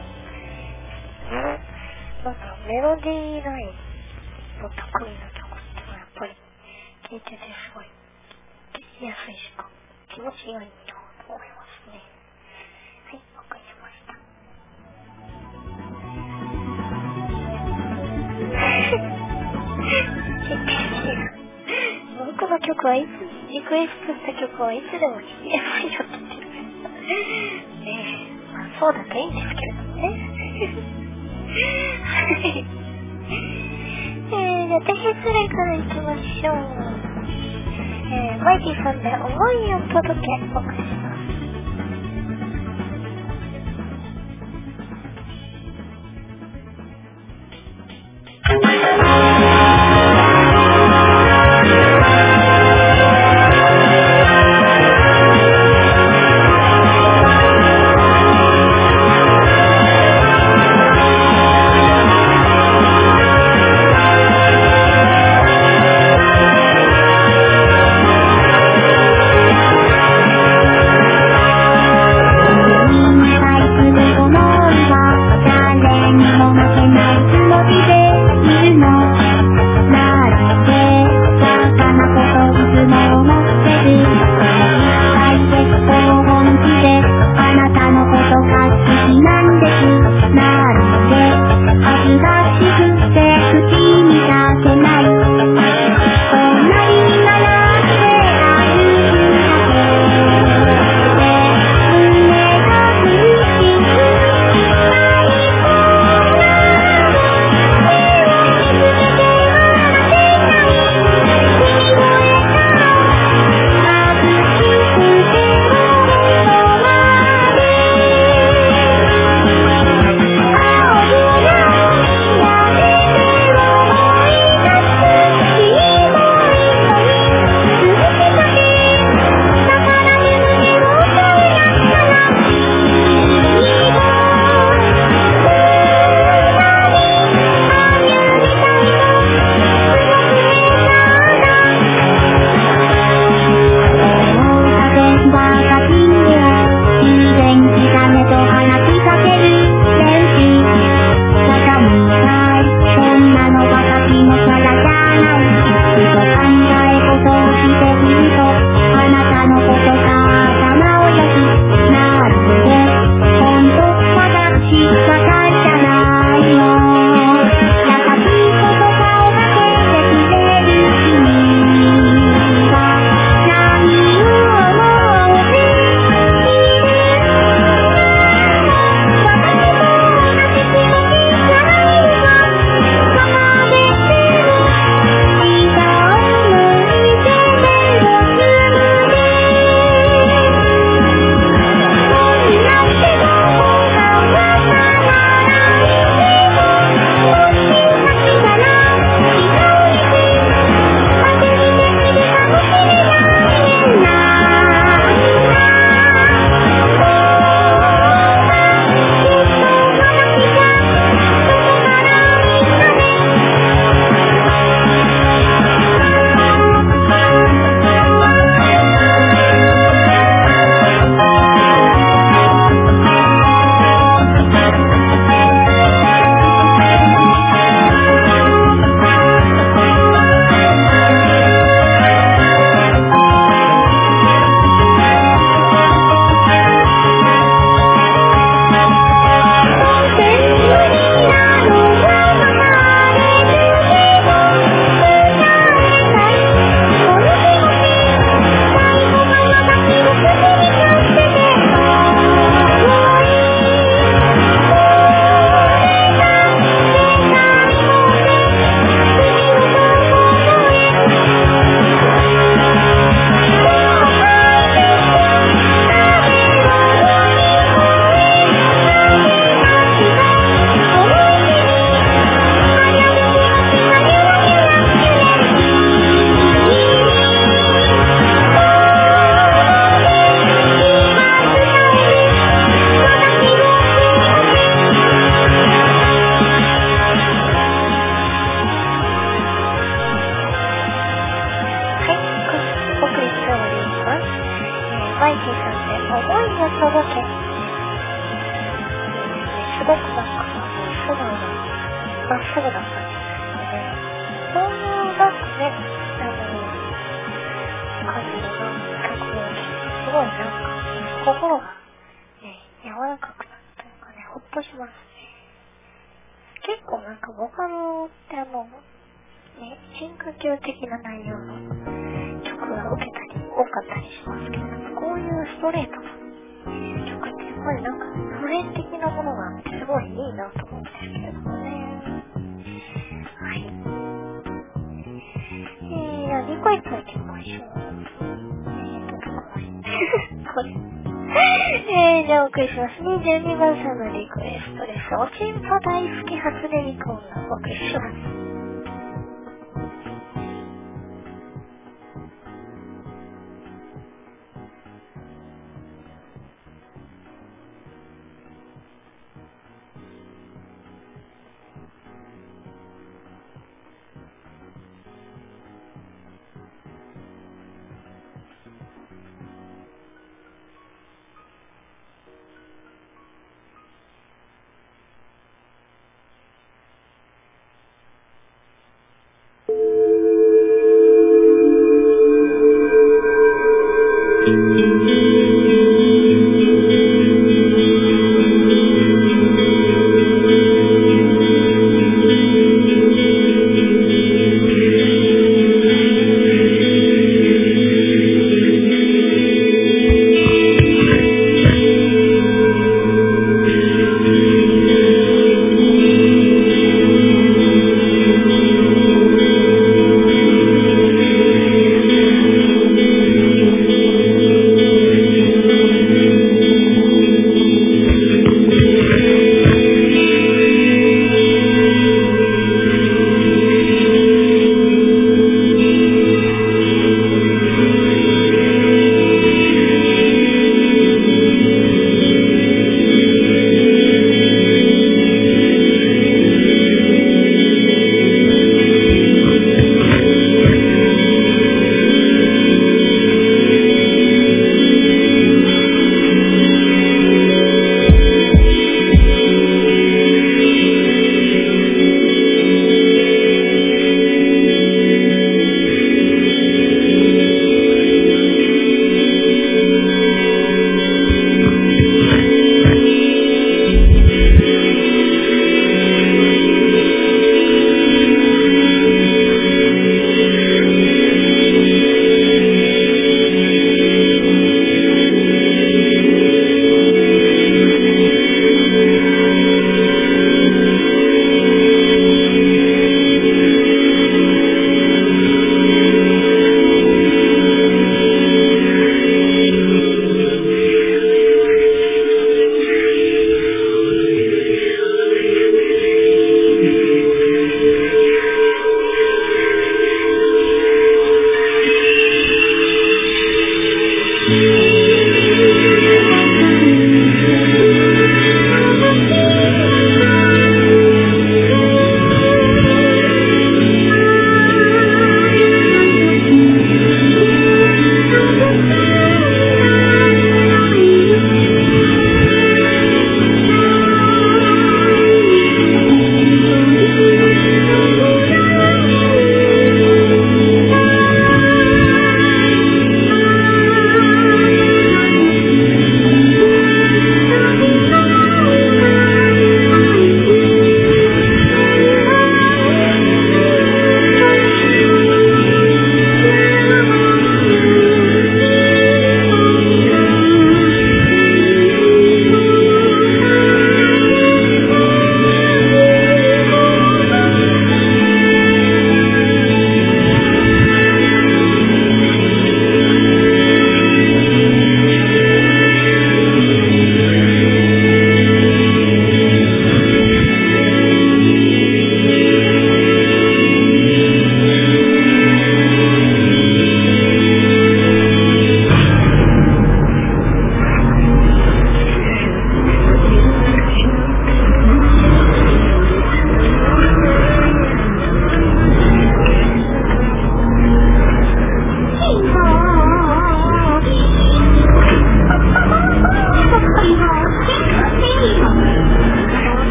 なんかメロディーラインの得意な曲ってのはやっぱり聴いててすごい聴きやすいしか気持ちよいと思いますね。はい、わかりました。僕の曲はいつリクエストした曲はいつでも聴きやすいよって言ってる。まあそうだといいんですけれどもね。はい。じゃあ、私それから行きましょう。マイティさんで思いを届けお送りします。 「 素直な、まっすぐだったんですけどね。そういうなんかね、感じの曲を聴いて、すごいなんか、心が、ね、柔らかくなるというかね、ほっとしますね。結構なんかボカロってね、深呼吸的な内容の曲が受けたり多かったりしますけど、こういうストレートな曲ってやっぱりなんか普遍的なものがあってすごいいいなと思うんですけれどもね。はい。じゃあ2個いっといきましょう。どここれ。じゃあお送りします。22番さんのリクエストです。おちんぽ大好き初音ミク音をお送りします。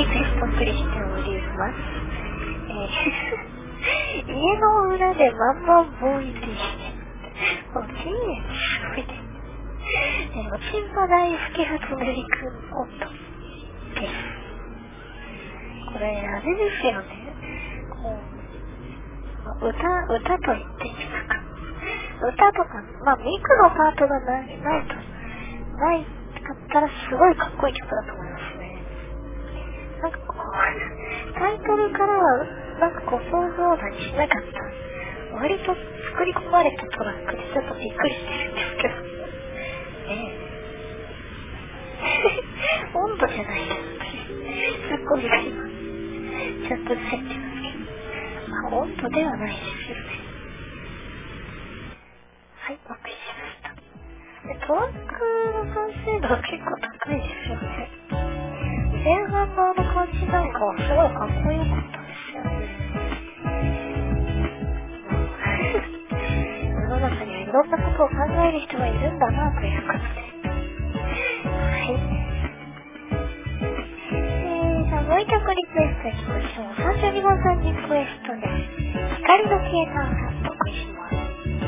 リクエスト送りしております。家の裏でマンマンボーイでして、もう綺麗にすごいです。チンパ大好き初塗りくんコントです。これあれですよね。歌と言っていいですか。歌とか、ミクのパートがないかったらすごいかっこいい曲だと思いますね。なんかタイトルからは想像だにしなかった。割と作り込まれたトラックでちょっとびっくりしてるんですけど。温度じゃないですか。すっごい今、ちゃんと入ってますけど。温度ではないですよね。はい、お送りしました。トラックの完成度は結構高いですよね。前半の感じなんかはすごいかっこよかったですよね。世の中にはいろんなことを考える人がいるんだなということで。はい。じゃあもう一曲リクエストいきましょう。32番さんリクエストです。光の消えた朝お送りします。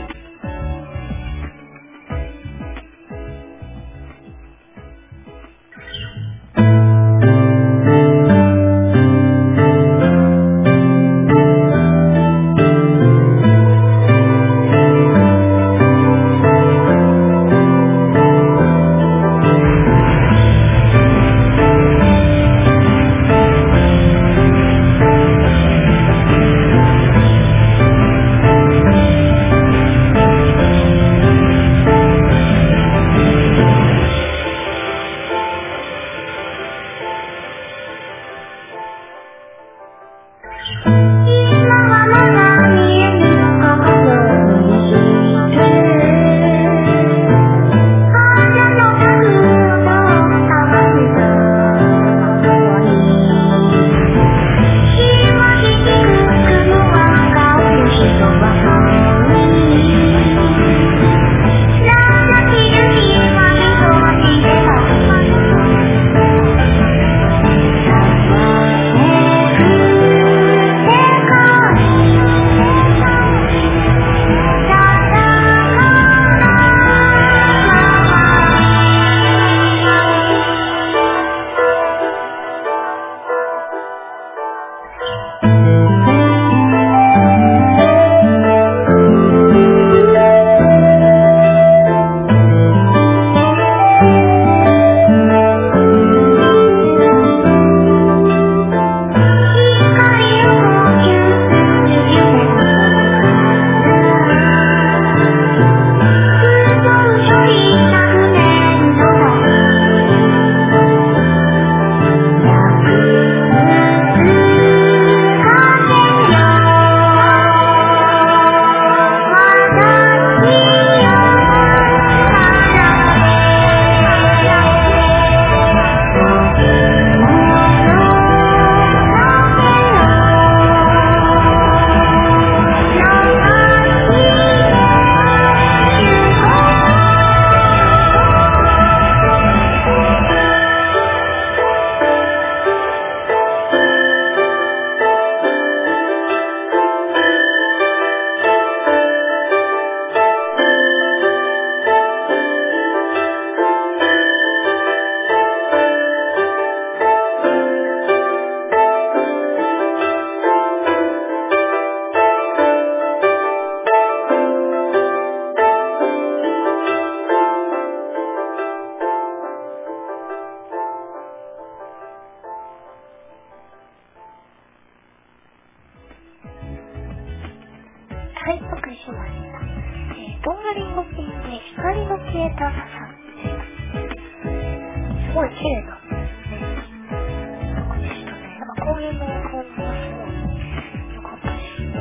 はい、お送りしました。トンガリンゴピンで光の消えた朝でした。すごい綺麗な曲でしたね。アコギの感じがすごい良かったですね。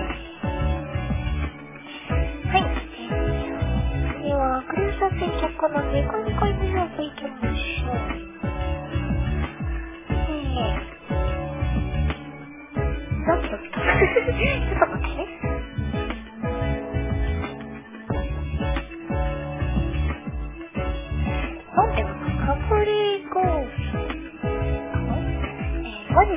はい、次はクリスタ選曲のニコニコイメージをいきましょう。なんて言ったちょっと待ってね。なんていうのカプリゴースかな、ワニ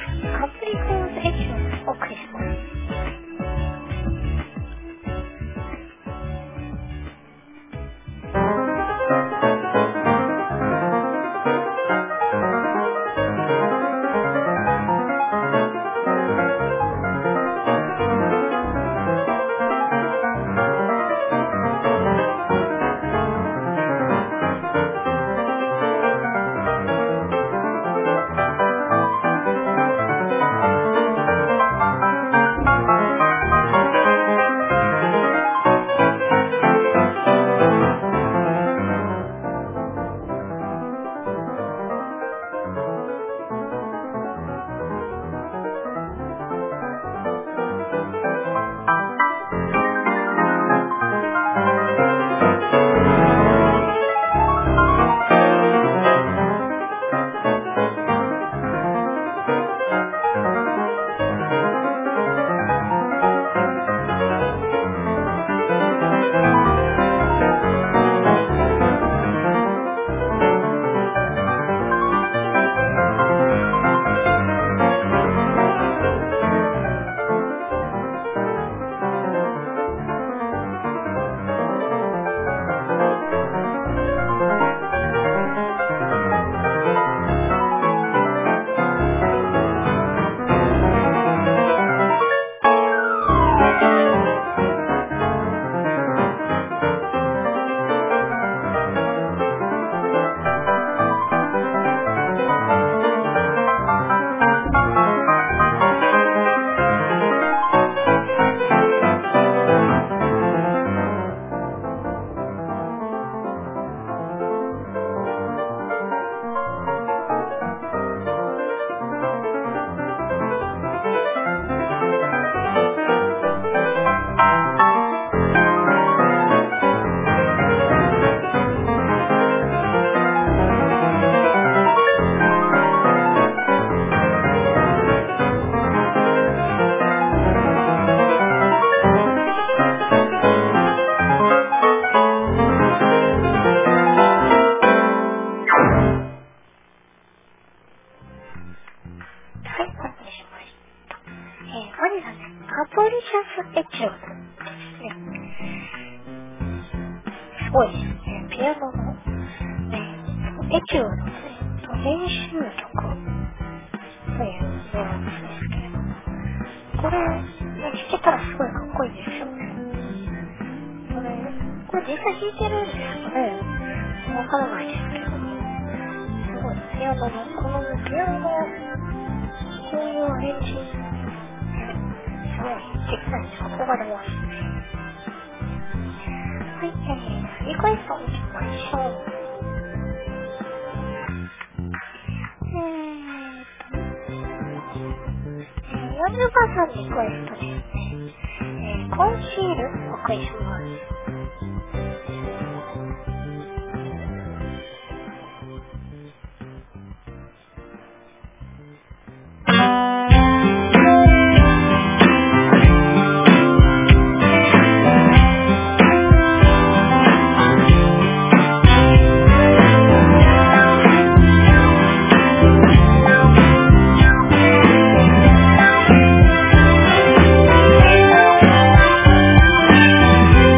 カプリシャスエチュードですね。すごいですね。ピアノの、ね、エチュードのね、練習曲というのなんですけれども、これ、ね、弾けたらすごいかっこいいですよね。これ実際弾いてるんですかね。わからないですけども、すごいピアノの、このピアノのこういうアレンジ、すごいできないんです。憧れます。はい、リクエストをいきましょう。40%さんリクエストですね。コンシールお送りします。 「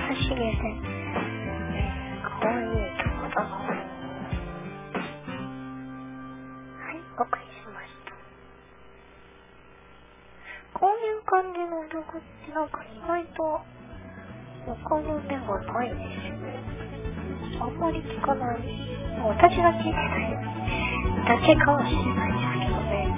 しげで、かわいいとこだな。はい、お送りしました。こういう感じの曲ってなんか意外と他のではないですよね。あんまり聞かない。私が聞いてないだけかもしれないですけどね。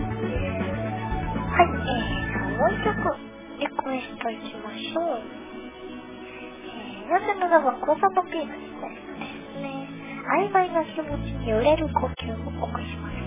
はい、もう一曲リクエストいきましょう。なぜならばコーサバピーナリクエストですね。曖昧な気持ちに揺れる呼吸をお送りします。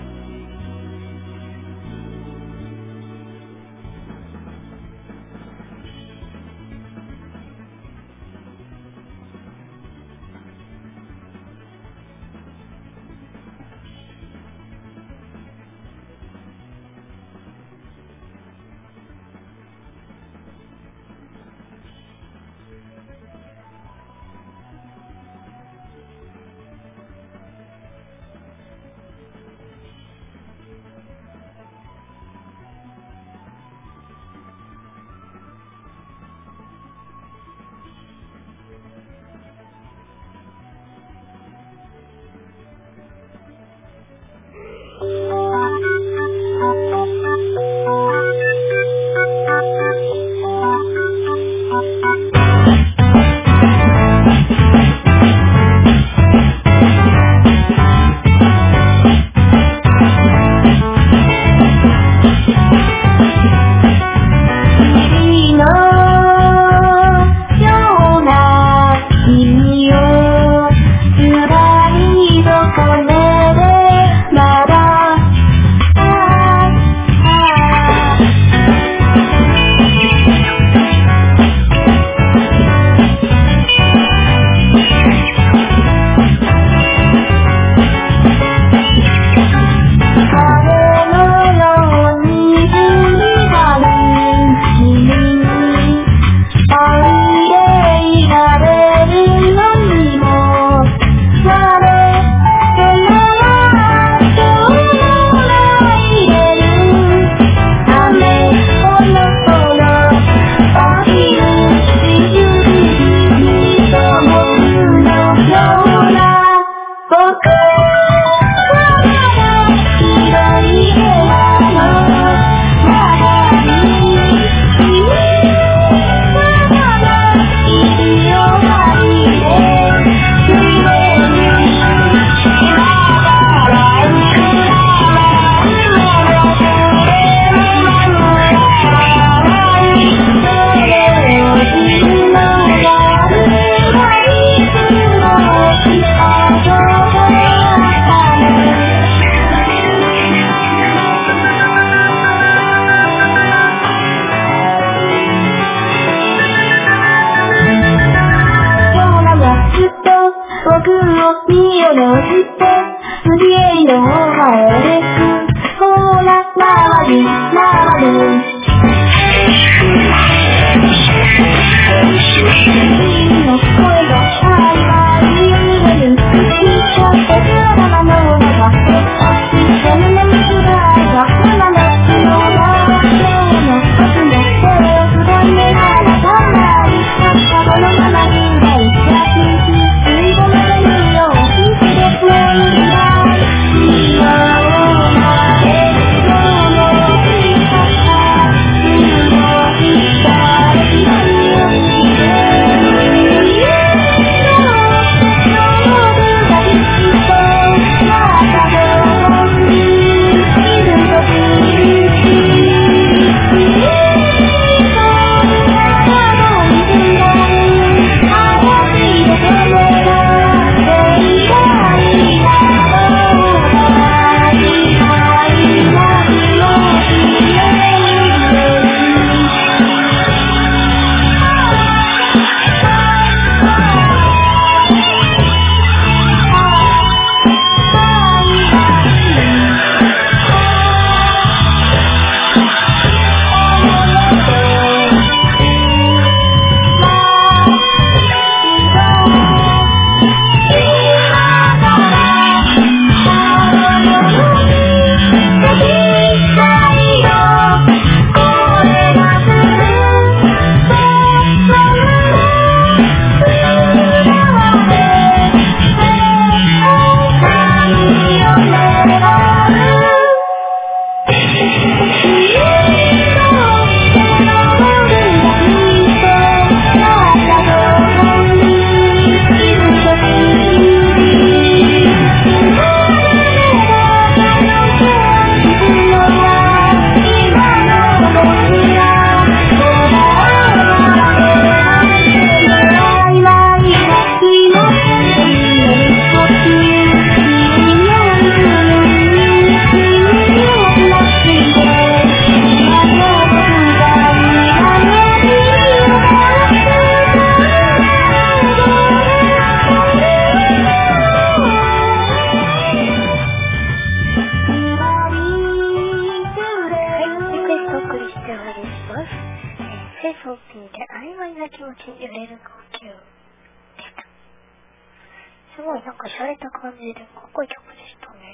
します。セソピーで曖昧な気持ちに揺れる呼吸でした。すごいなんか洒落た感じでかっこいい曲でしたね。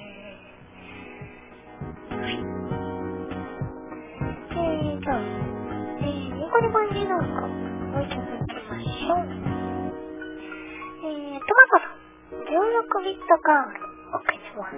はい。じゃあ、ニコニコになんかもう一曲いきましょう。トマトさん、16ビットガール、お願いします。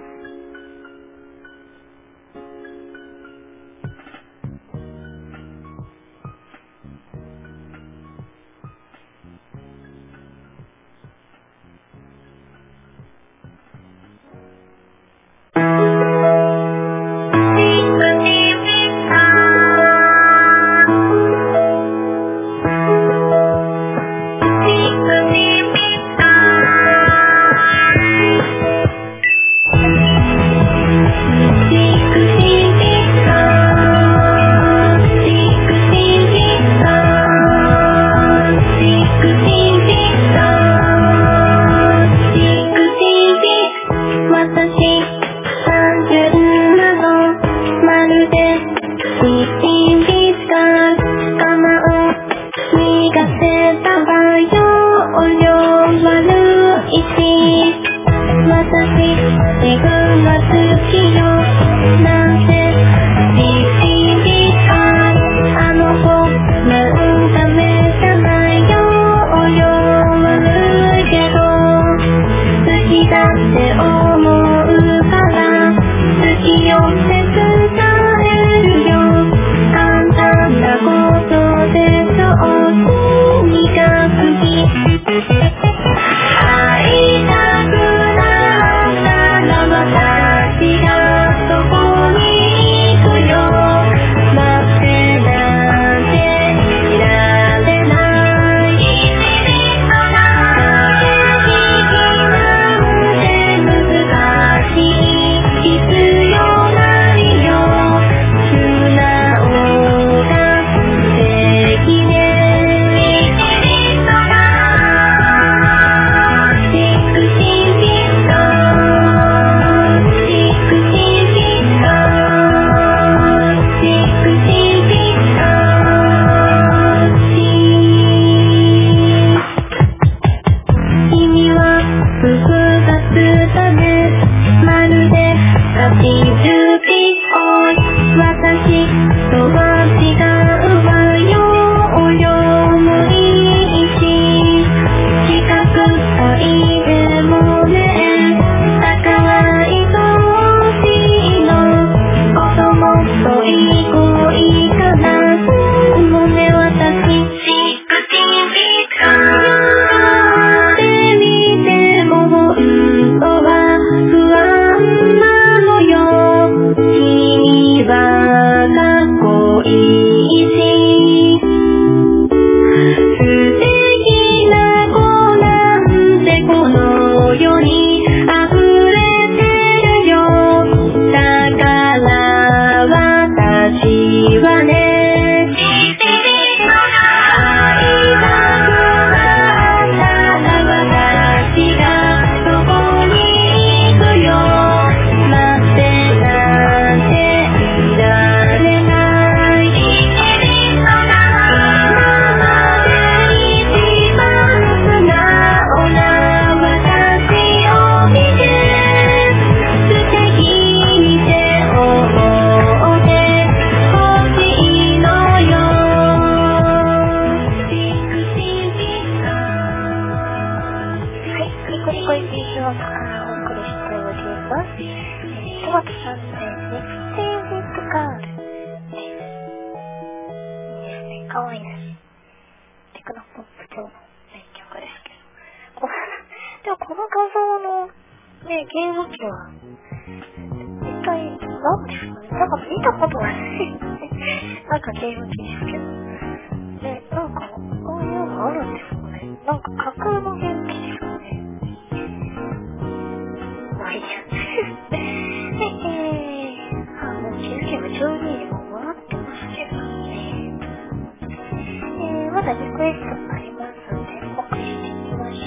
まだリクエストありますので、お送りしていきまし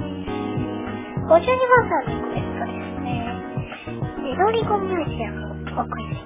ょう。52番さんのリクエストですね。緑子ミュージアムとお送りします。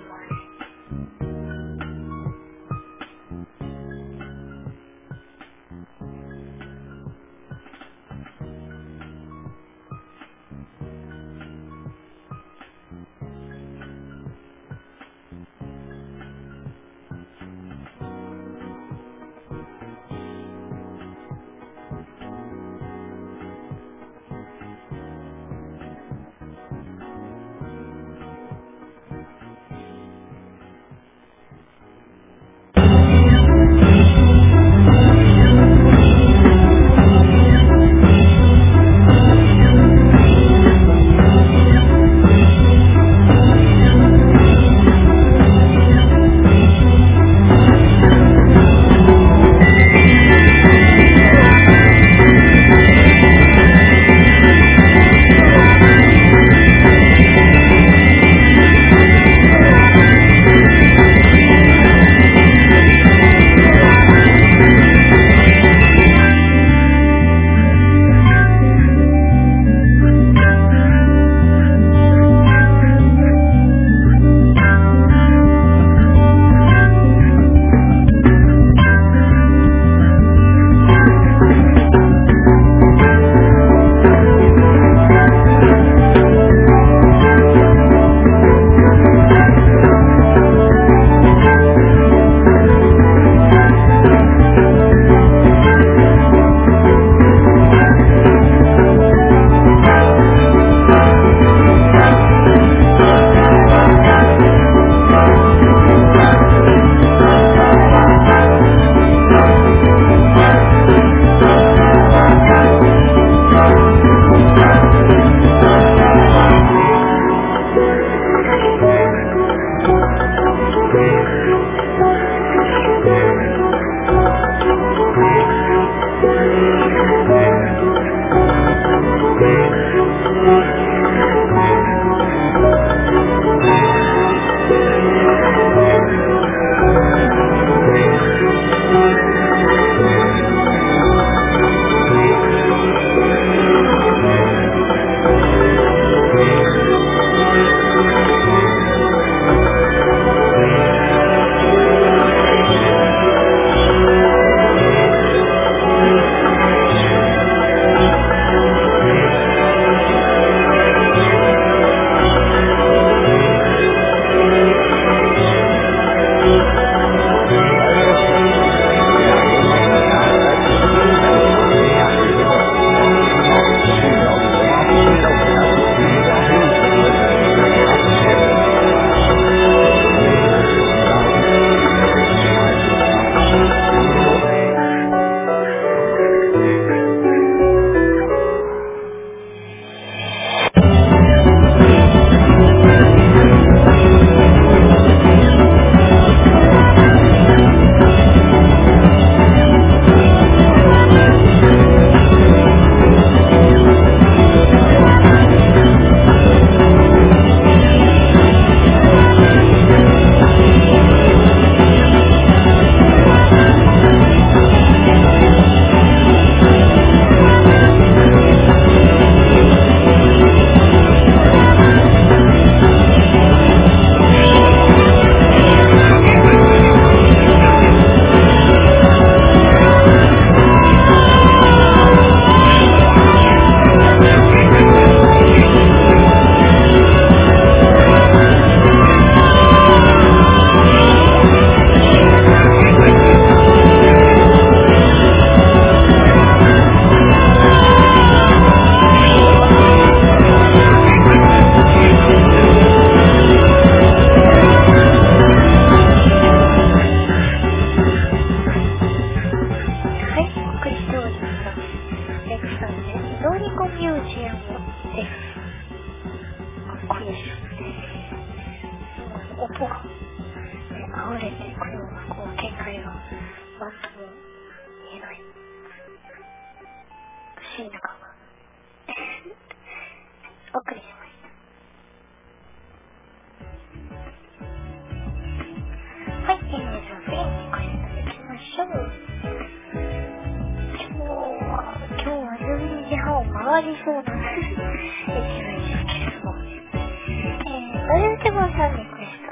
回りそうな駅なんですけれども、ドルチボさんリクエスト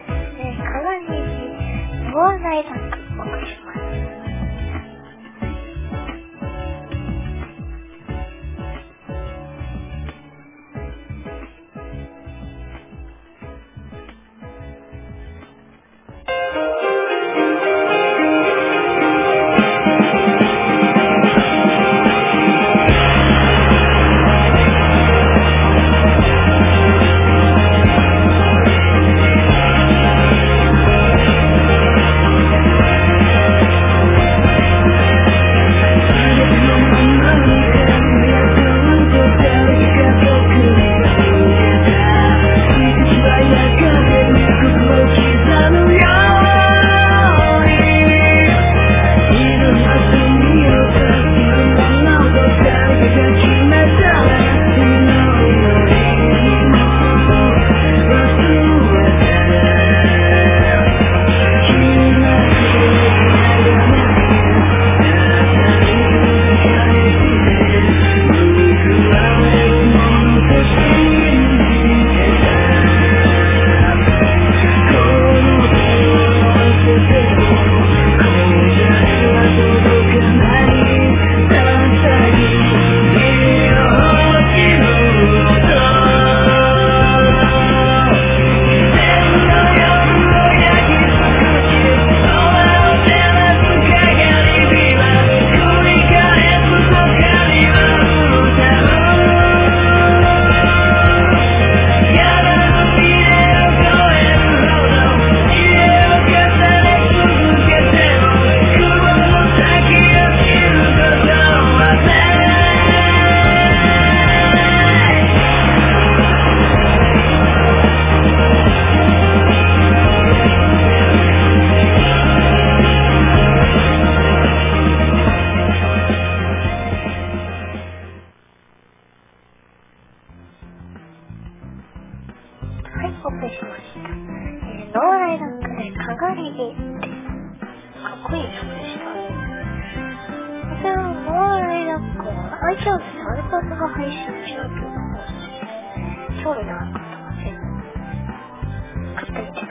ね、かがり火ってかっこいい曲でしたね。それはもうあれなんか iTunes でアルバムが配信中ということで、興味のある方はぜひ買ってみてくださ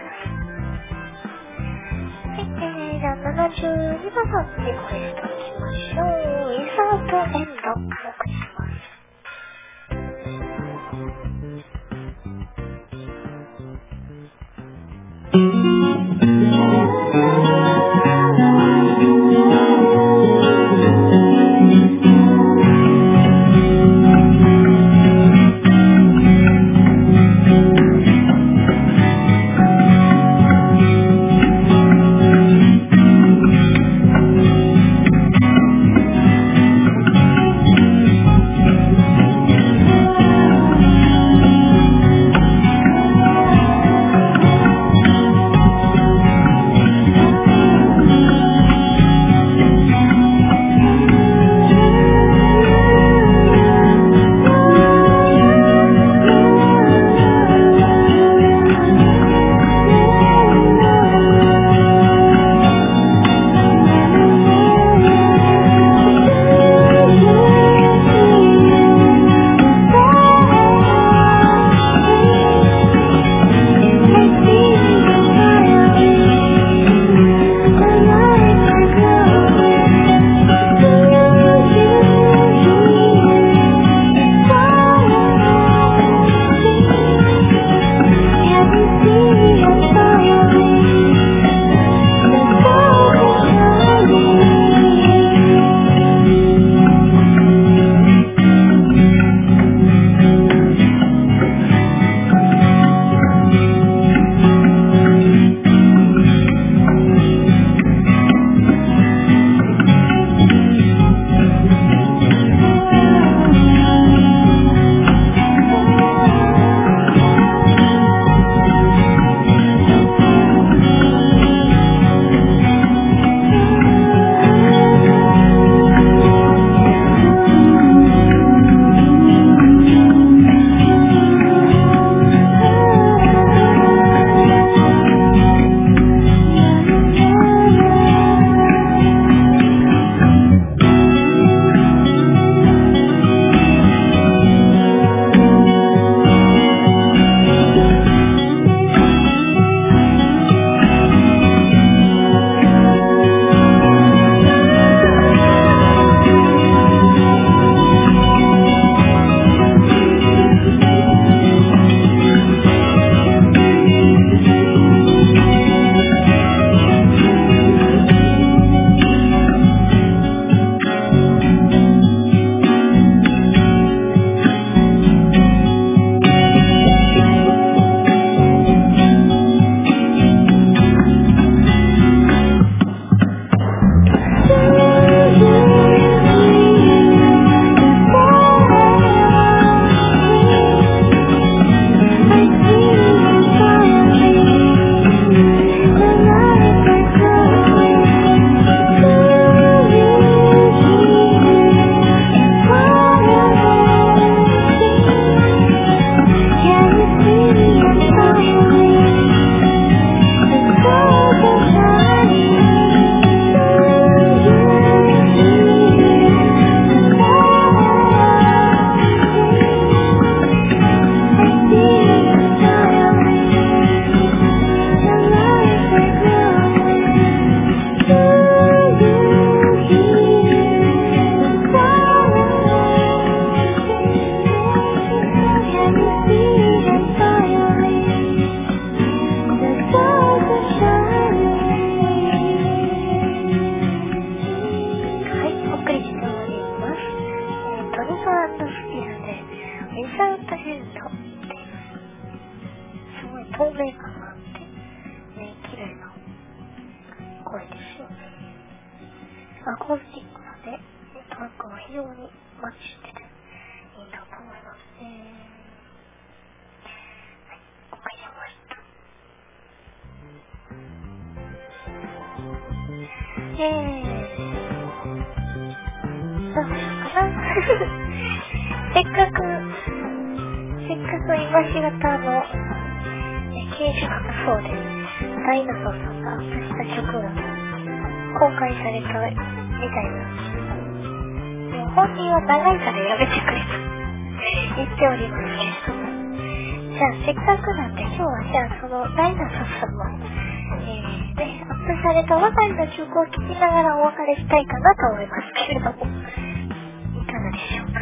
い。はい、じゃあ72番さんリクエストいきましょう。インサートエンドお送りします。透明感があってね、綺麗な声ですよね。アコースティックなのでトラックが非常にマッチしてていいなと思いますね。はい、わかりました。どうしようかなせっかく今しがたの刑事学そうでダイナソーさんがアップした曲が公開されたみたいなんですけど、もう本人は長いからやめてくれと言っておりますけれども、じゃあせっかくなんで今日はじゃあそのダイナソーさんの、アップされたばかりの曲を聴きながらお別れしたいかなと思いますけれども、いかがでしょうか。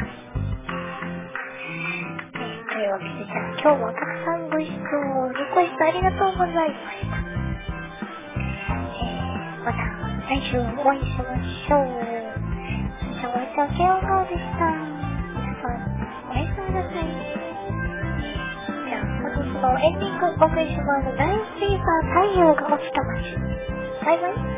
というわけで、じゃあ今日もたくさんご視聴リクエストありがとうございました。また来週お会いしましょう。じゃあお相手はケオガオでした。皆さんおやすみなさい。じゃあ本日のエンディングお送りします。ナイスフィーバー太陽が落ちた街。バイバイ。